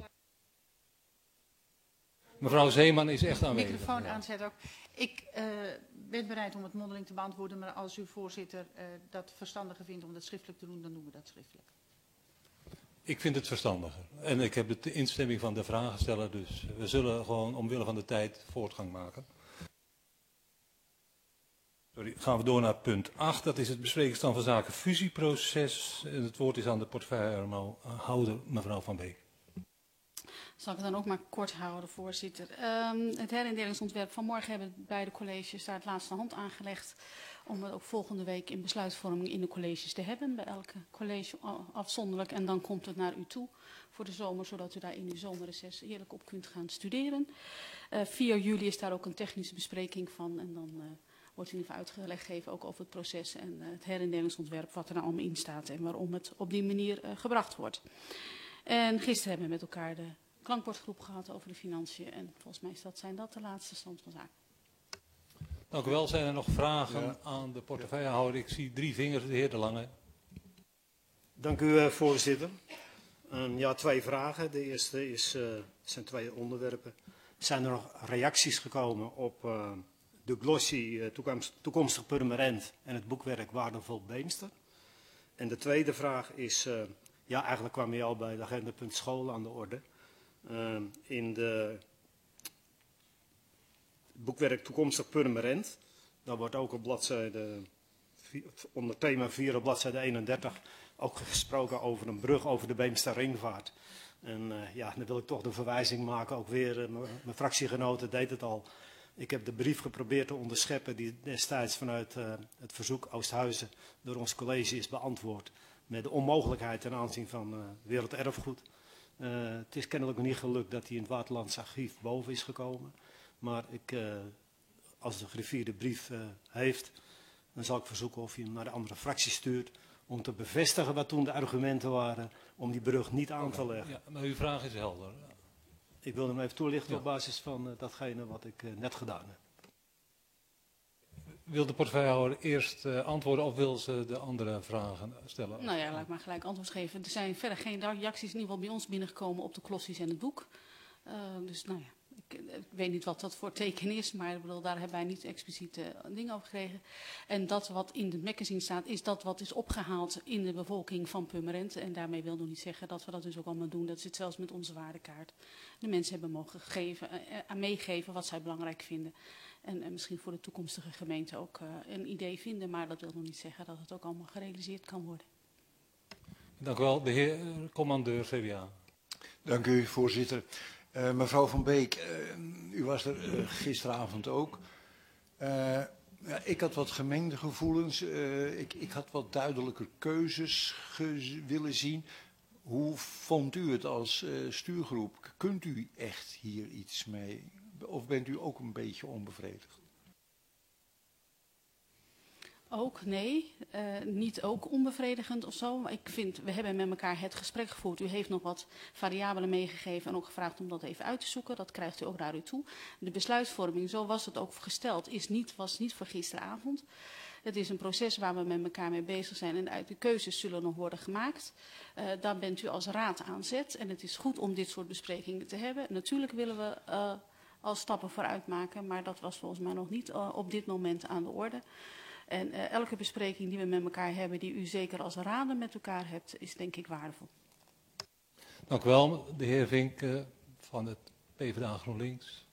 Mevrouw Zeeman is echt aanwezig. Microfoon ja. aanzetten ook. Ik uh, ben bereid om het mondeling te beantwoorden, maar als uw voorzitter uh, dat verstandiger vindt om dat schriftelijk te doen, dan doen we dat schriftelijk. Ik vind het verstandiger. En ik heb de instemming van de vragensteller, dus we zullen gewoon omwille van de tijd voortgang maken. Sorry, gaan we door naar punt acht. Dat is het besprekingsstand van zaken fusieproces. En het woord is aan de portefeuillehouder, mevrouw Van Beek. Zal ik het dan ook maar kort houden, voorzitter. Um, het herindelingsontwerp van morgen hebben beide colleges daar het laatste hand aangelegd. Om het ook volgende week in besluitvorming in de colleges te hebben. Bij elke college afzonderlijk. En dan komt het naar u toe voor de zomer. Zodat u daar in uw zomerreces heerlijk op kunt gaan studeren. Uh, vier juli is daar ook een technische bespreking van. En dan uh, wordt in ieder geval uitgelegd gegeven ook over het proces en uh, het herindelingsontwerp. Wat er nou allemaal in staat en waarom het op die manier uh, gebracht wordt. En gisteren hebben we met elkaar de klankbordgroep gehad over de financiën. En volgens mij is dat, zijn dat de laatste stand van zaken. Dank u wel. Zijn er nog vragen ja. aan de portefeuillehouder? Ik zie drie vingers, de heer De Lange. Dank u, uh, voorzitter. Um, ja, twee vragen. De eerste is, uh, zijn twee onderwerpen. Zijn er nog reacties gekomen op uh, de glossy uh, toekomst, toekomstig Purmerend en het boekwerk Waardevol Beemster? En de tweede vraag is, uh, ja, eigenlijk kwam je al bij de agendapunt school aan de orde. Uh, in de boekwerk Toekomstig Purmerend, daar wordt ook op bladzijde, onder thema vier op bladzijde eenendertig ook gesproken over een brug over de Beemster Ringvaart. En uh, ja, dan wil ik toch de verwijzing maken, ook weer, uh, mijn fractiegenoten deed het al. Ik heb de brief geprobeerd te onderscheppen die destijds vanuit uh, het verzoek Oosthuizen door ons college is beantwoord. Met de onmogelijkheid ten aanzien van uh, werelderfgoed. Uh, het is kennelijk nog niet gelukt dat hij in het Waterlands Archief boven is gekomen. Maar ik, uh, als de griffier de brief uh, heeft, dan zal ik verzoeken of hij hem naar de andere fractie stuurt. Om te bevestigen wat toen de argumenten waren om die brug niet aan te leggen. Ja, maar uw vraag is helder. Ik wil hem even toelichten ja. op basis van uh, datgene wat ik uh, net gedaan heb. Wil de portefeuillehouder eerst uh, antwoorden of wil ze de andere vragen stellen? Nou ja, laat ik maar gelijk antwoord geven. Er zijn verder geen reacties in ieder geval bij ons binnengekomen op de glossies en het boek. Uh, dus nou ja, ik, ik weet niet wat dat voor teken is, maar ik bedoel, daar hebben wij niet expliciet uh, dingen over gekregen. En dat wat in het magazine staat, is dat wat is opgehaald in de bevolking van Purmerend. En daarmee wil nog niet zeggen dat we dat dus ook allemaal doen. Dat zit zelfs met onze waardekaart. De mensen hebben mogen geven, uh, aan meegeven wat zij belangrijk vinden. En, en misschien voor de toekomstige gemeente ook uh, een idee vinden, maar dat wil nog niet zeggen dat het ook allemaal gerealiseerd kan worden. Dank u wel, de heer uh, commandeur C D A. Dank u, voorzitter. Uh, mevrouw Van Beek, uh, u was er uh, gisteravond ook. Uh, ja, ik had wat gemengde gevoelens. Uh, ik, ik had wat duidelijker keuzes ge willen zien. Hoe vond u het als uh, stuurgroep? Kunt u echt hier iets mee? Of bent u ook een beetje onbevredigd? Ook nee, uh, niet ook onbevredigend of zo. Maar ik vind, we hebben met elkaar het gesprek gevoerd. U heeft nog wat variabelen meegegeven en ook gevraagd om dat even uit te zoeken. Dat krijgt u ook naar u toe. De besluitvorming, zo was het ook gesteld, is niet, was niet voor gisteravond. Het is een proces waar we met elkaar mee bezig zijn en uit de keuzes zullen nog worden gemaakt. Uh, daar bent u als raad aan zet en het is goed om dit soort besprekingen te hebben. Natuurlijk willen we uh, al stappen vooruit maken, maar dat was volgens mij nog niet uh, op dit moment aan de orde. En uh, elke bespreking die we met elkaar hebben, die u zeker als raden met elkaar hebt, is denk ik waardevol. Dank u wel, de heer Vink uh, van het PvdA GroenLinks.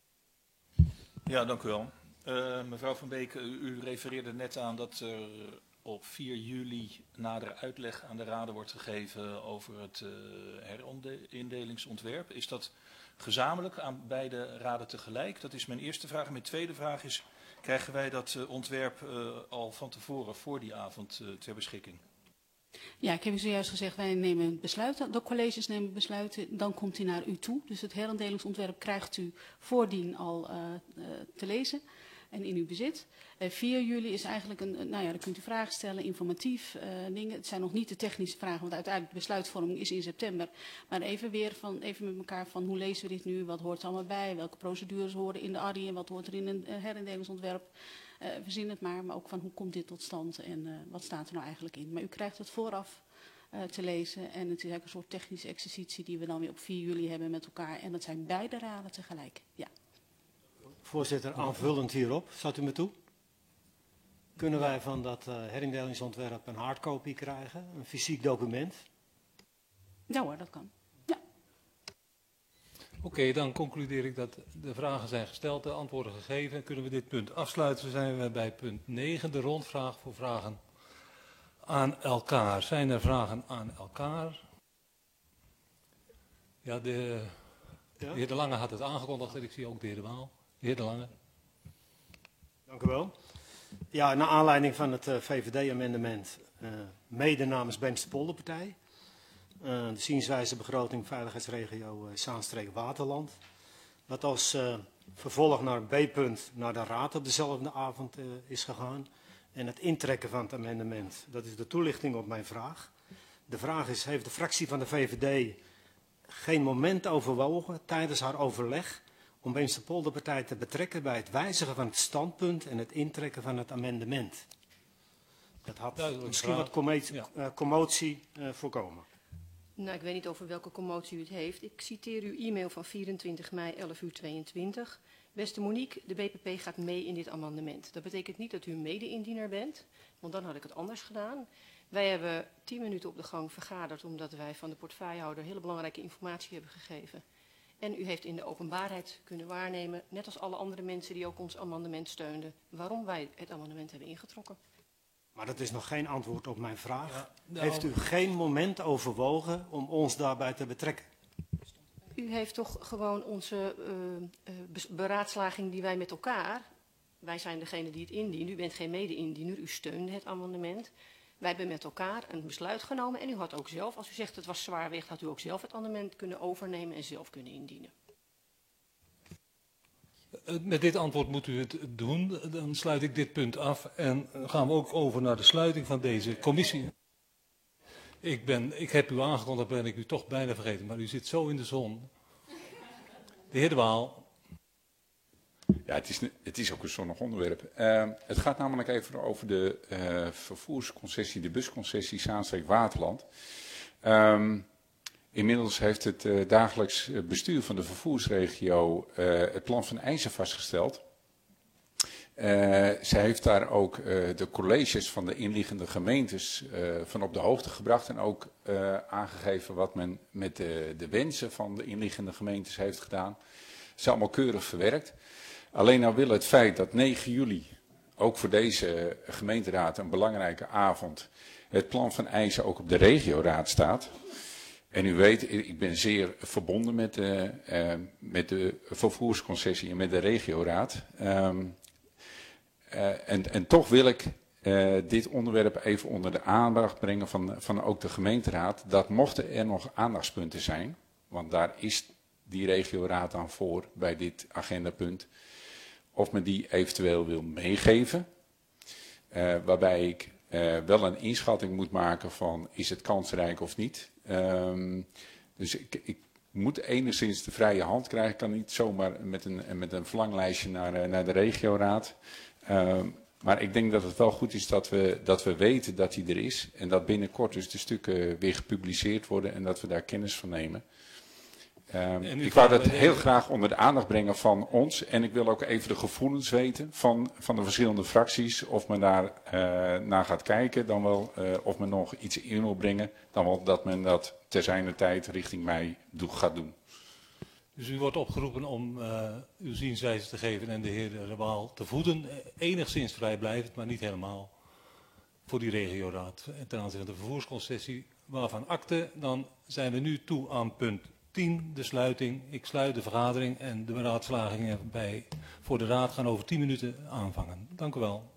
Ja, dank u wel. Uh, mevrouw Van Beek, u, u refereerde net aan dat er op vier juli nader uitleg aan de raden wordt gegeven over het uh, herindelingsontwerp. Is dat gezamenlijk aan beide raden tegelijk? Dat is mijn eerste vraag. En mijn tweede vraag is, krijgen wij dat uh, ontwerp uh, al van tevoren voor die avond uh, ter beschikking? Ja, ik heb u zojuist gezegd, wij nemen besluiten, de colleges nemen besluiten, dan komt hij naar u toe. Dus het herinddelingsontwerp krijgt u voordien al uh, uh, te lezen en in uw bezit. Uh, vier juli is eigenlijk een, nou ja, dan kunt u vragen stellen, informatief uh, dingen. Het zijn nog niet de technische vragen, want uiteindelijk de besluitvorming is in september. Maar even weer van, even met elkaar van hoe lezen we dit nu, wat hoort er allemaal bij, welke procedures horen in de A R I en wat hoort er in een uh, herinddelingsontwerp. Uh, verzin het maar, maar ook van hoe komt dit tot stand en uh, wat staat er nou eigenlijk in. Maar u krijgt het vooraf uh, te lezen en het is eigenlijk een soort technische exercitie die we dan weer op vier juli hebben met elkaar. En dat zijn beide raden tegelijk, ja. Voorzitter, aanvullend hierop, staat u me toe? Kunnen wij van dat uh, herinddelingsontwerp een hardcopy krijgen, een fysiek document? Ja hoor, dat kan. Ja. Oké, okay, dan concludeer ik dat de vragen zijn gesteld, de antwoorden gegeven. Kunnen we dit punt afsluiten? Dan zijn we bij punt negen, de rondvraag voor vragen aan elkaar. Zijn er vragen aan elkaar? Ja, de, ja? de heer De Lange had het aangekondigd en ik zie ook de heer De Waal. De heer De Lange. Dank u wel. Ja, naar aanleiding van het uh, V V D-amendement, uh, mede namens Beemster-Polderpartij. Uh, de zienswijze begroting veiligheidsregio uh, Zaanstreek-Waterland. Wat als uh, vervolg naar een B-punt naar de raad op dezelfde avond uh, is gegaan. En het intrekken van het amendement, dat is de toelichting op mijn vraag. De vraag is, heeft de fractie van de V V D geen moment overwogen tijdens haar overleg om Beemster-Polderpartij te betrekken bij het wijzigen van het standpunt en het intrekken van het amendement? Dat had Duidelijk misschien vraag. wat commotie, ja. uh, commotie uh, voorkomen. Nou, ik weet niet over welke commotie u het heeft. Ik citeer uw e-mail van vierentwintig mei, elf uur tweeëntwintig. Beste Monique, de B P P gaat mee in dit amendement. Dat betekent niet dat u mede-indiener bent, want dan had ik het anders gedaan. Wij hebben tien minuten op de gang vergaderd omdat wij van de portefeuillehouder hele belangrijke informatie hebben gegeven. En u heeft in de openbaarheid kunnen waarnemen, net als alle andere mensen die ook ons amendement steunden, waarom wij het amendement hebben ingetrokken. Maar dat is nog geen antwoord op mijn vraag. Ja, nou, heeft u geen moment overwogen om ons daarbij te betrekken? U heeft toch gewoon onze uh, uh, beraadslaging die wij met elkaar, wij zijn degene die het indient, u bent geen mede-indiener, u steunde het amendement. Wij hebben met elkaar een besluit genomen en u had ook zelf, als u zegt het was zwaarwicht, had u ook zelf het amendement kunnen overnemen en zelf kunnen indienen. Met dit antwoord moet u het doen. Dan sluit ik dit punt af en gaan we ook over naar de sluiting van deze commissie. Ik, ben, ik heb u aangekondigd, ben ik u toch bijna vergeten, maar u zit zo in de zon. De heer De Waal. Ja, het is, het is ook een zonnig onderwerp. Uh, het gaat namelijk even over de uh, vervoersconcessie, de busconcessie Zaanstreek-Waterland. Um, inmiddels heeft het uh, dagelijks bestuur van de vervoersregio uh, het plan van eisen vastgesteld. Uh, zij heeft daar ook uh, de colleges van de inliggende gemeentes uh, van op de hoogte gebracht en ook uh, aangegeven wat men met de, de wensen van de inliggende gemeentes heeft gedaan. Het is allemaal keurig verwerkt. Alleen nou wil het feit dat negen juli, ook voor deze gemeenteraad een belangrijke avond, het plan van eisen ook op de regioraad staat. En u weet, ik ben zeer verbonden met de, uh, met de vervoersconcessie en met de regioraad. Um, uh, en, en toch wil ik uh, dit onderwerp even onder de aandacht brengen van, van ook de gemeenteraad. Dat mochten er nog aandachtspunten zijn, want daar is die regioraad aan voor bij dit agendapunt. Of men die eventueel wil meegeven. Uh, waarbij ik uh, wel een inschatting moet maken van is het kansrijk of niet. Um, dus ik, ik moet enigszins de vrije hand krijgen. Ik kan niet zomaar met een, met een verlanglijstje naar, uh, naar de regioraad. Um, maar ik denk dat het wel goed is dat we, dat we weten dat die er is. En dat binnenkort dus de stukken weer gepubliceerd worden en dat we daar kennis van nemen. Um, ik wou dat heel graag onder de aandacht brengen van ons. En ik wil ook even de gevoelens weten van, van de verschillende fracties. Of men daar uh, naar gaat kijken. Dan wel uh, of men nog iets in wil brengen. Dan wel dat men dat ter zijner tijd richting mij do- gaat doen. Dus u wordt opgeroepen om uh, uw zienswijze te geven en de heer De Waal te voeden. Enigszins vrijblijvend, maar niet helemaal voor die regioraad. En ten aanzien van de vervoersconcessie waarvan akte. Dan zijn we nu toe aan punt tien, de sluiting. Ik sluit de vergadering en de beraadslagingen bij, voor de raad gaan over tien minuten aanvangen. Dank u wel.